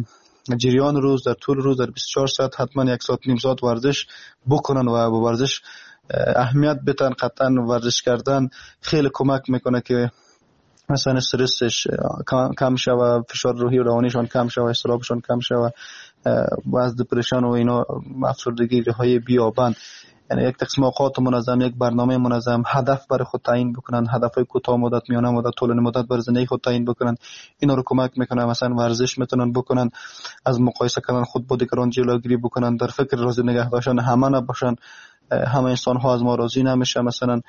جریان روز، در طول روز، در 24 ساعت حتما 1 ساعت نیم ساعت ورزش بکنن و با ورزش اهمیت بدن. قطعا ورزش کردن خیلی کمک میکنه که مثلا استرسش کم شوه، فشار روحی و روانیشان کم شوه، اضطرابشان کم شوه و از دپرشن و اینا افسردگی های بیابند. یعنی یک تقسیم اوقات منظم، یک برنامه منظم، هدف برای خود تعیین بکنن، هدفهای کوتاه مدت، میانه مدت، طولانی مدت برای زندگی خود تعیین بکنن. اینا رو کمک میکنه. مثلا ورزش میتونن بکنن، از مقایسه کردن خود با دیگران جلوگیری بکنن، در فکر راضی نگه داشتن همه نباشن، همه انسان ها از ما راضی نمیشه. مثلا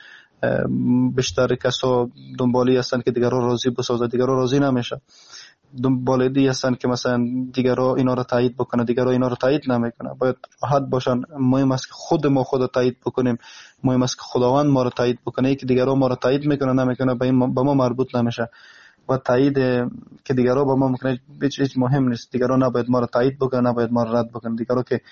بیشتر کسا دنبالی هستن که دیگران راضی بسازه، دیگران راضی نمیشه. دنبالی هستن که مثلا دیگران اینا رو تایید بکنه، دیگران اینا رو تایید نمیکنه. باید راحت باشن. مهم است که خود ما خود تایید بکنیم، مهم است که خداوند ما رو تایید بکنه. ای که دیگران ما رو تایید میکنه نمیکنه به ما مربوط نمیشه و تایید که دیگران با ما میکنه هیچ مهم نیست. دیگران نباید ما رو تایید بکنه، نباید ما رو رد بکنه. دیگران که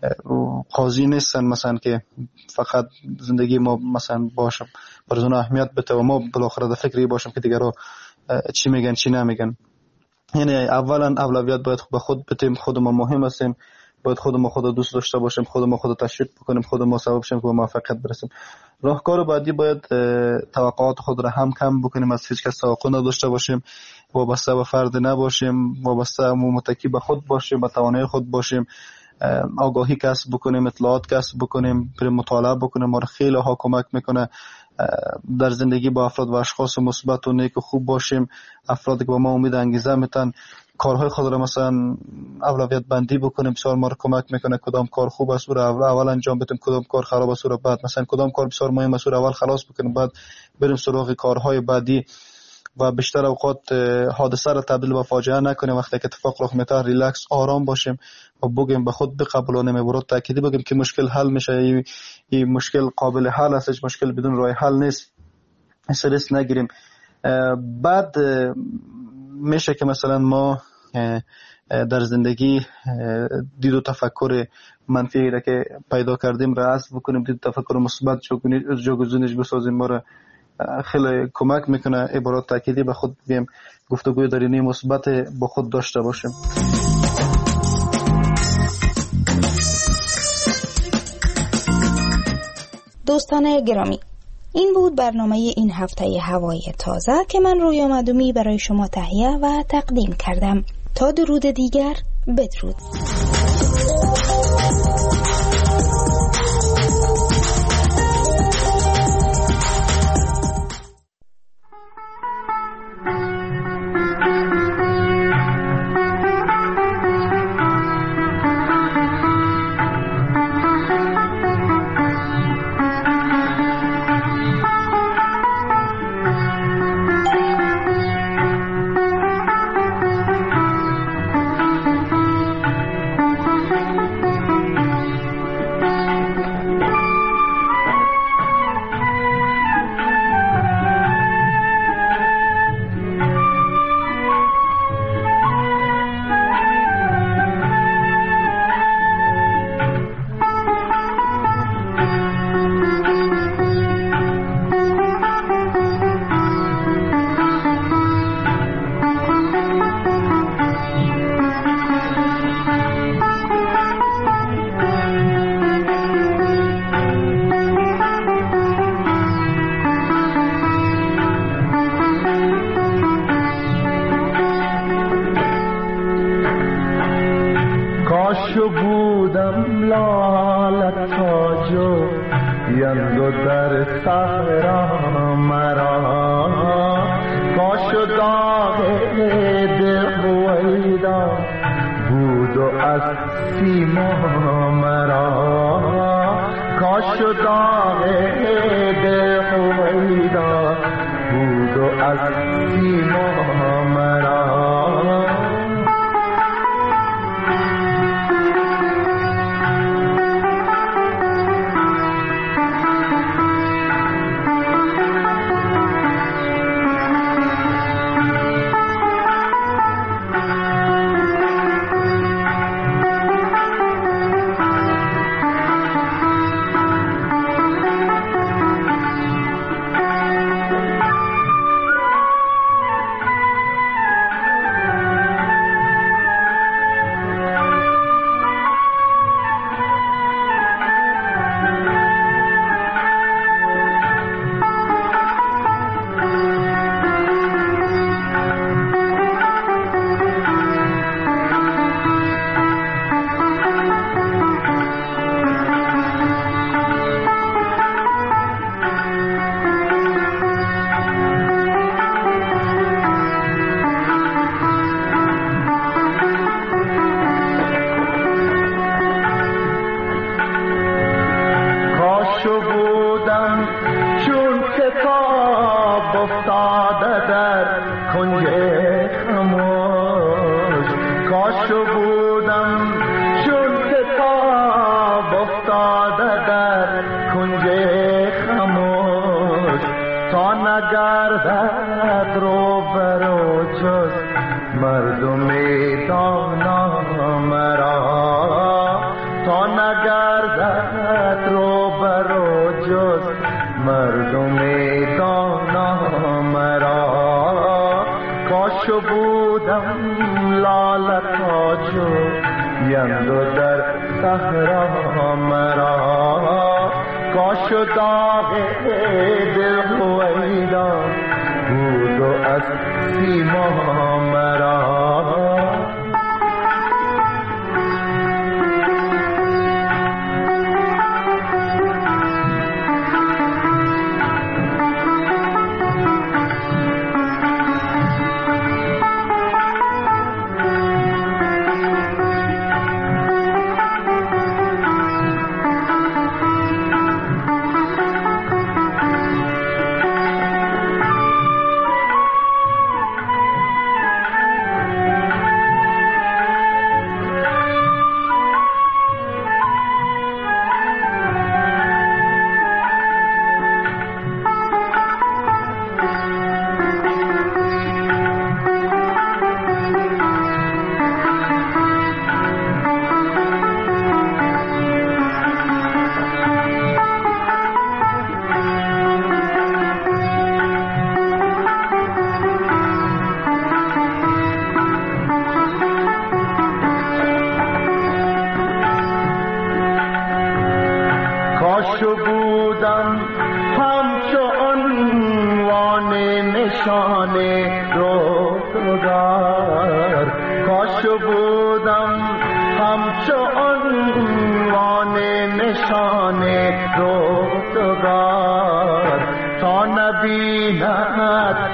قاضی نیستن مثلا که فقط زندگی ما مثلا باشم برای اون اهمیت بده و ما بالاخره در فکری باشم که دیگران چی میگن چی نمیگن. یعنی اولا اولویت باید به خود بدیم. خود ما مهم هستیم، باید خود ما خود دوست داشته باشیم، خود ما خود تشویق بکنیم، خود ما سبب شیم که به موفقیت برسیم. راهکار بعدی باید توقعات خود را هم کم بکنیم، از هیچ کس توقع نداشته باشیم، وابسته به فرد نباشیم، وابسته متکی به خود باشیم، به توانایی خود باشیم، آگاهی کسب بکنیم، اطلاعات کسب بکنیم، بریم مطالعه بکنیم. ما را خیلی ها کمک میکنه در زندگی با افراد و اشخاص مثبت و نیک و خوب باشیم، افرادی که به ما امید انگیزه میتن. کارهای خود را مثلا اولویت بندی بکنیم، بسیار ما را کمک میکنه. کدام کار خوب است او اول انجام بدیم، کدام کار خراب است او بعد، مثلا کدام کار بسیار مهم است او اول خلاص بکنیم، بعد بریم سراغ کارهای بعدی. و بیشتر اوقات حادثه را تبدیل به فاجعه نکنیم. وقتی که اتفاق رخ میده ریلکس آرام باشیم و بگیم به خود بقبولانیم، عبارات تأکیدی بگیم که مشکل حل میشه، این مشکل قابل حل است، مشکل بدون راه حل نیست، استرس نگیریم. بعد میشه که مثلا ما در زندگی دید و تفکر منفی را که پیدا کردیم را حذف بکنیم، دید و تفکر مثبت جاگزینش بسازیم. ما را خیلی کمک میکنه عبارات تأکیدی به خود بگیم، گفتگوی درونی مثبت با خود داشته باشیم. دوستان گرامی، این بود برنامه این هفته هوای تازه که من رویا معدومی برای شما تهیه و تقدیم کردم. تا درود دیگر، بدرود. بودم لالت تاجو یندو در صحرا مرا کاش داغ دل رویدا بود و از سیما مرا کاش داغ دل رویدا بود و از سیما مرا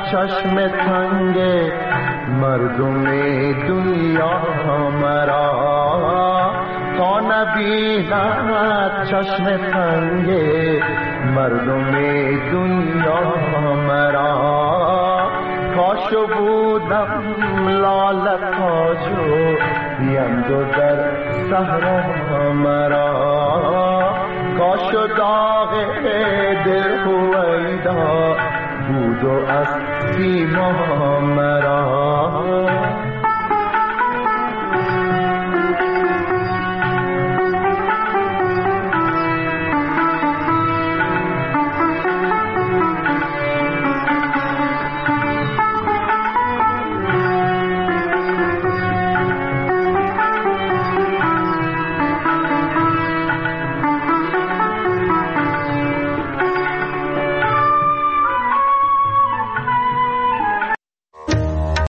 چشم تنگ مردم دنیا مرا، تا نبیند چشم تنگ مردم دنیا مرا. کاش بودم لاله تاجو یندو در صحرا مرا، کاش داغ دل هویدا بود و از سیما مرا.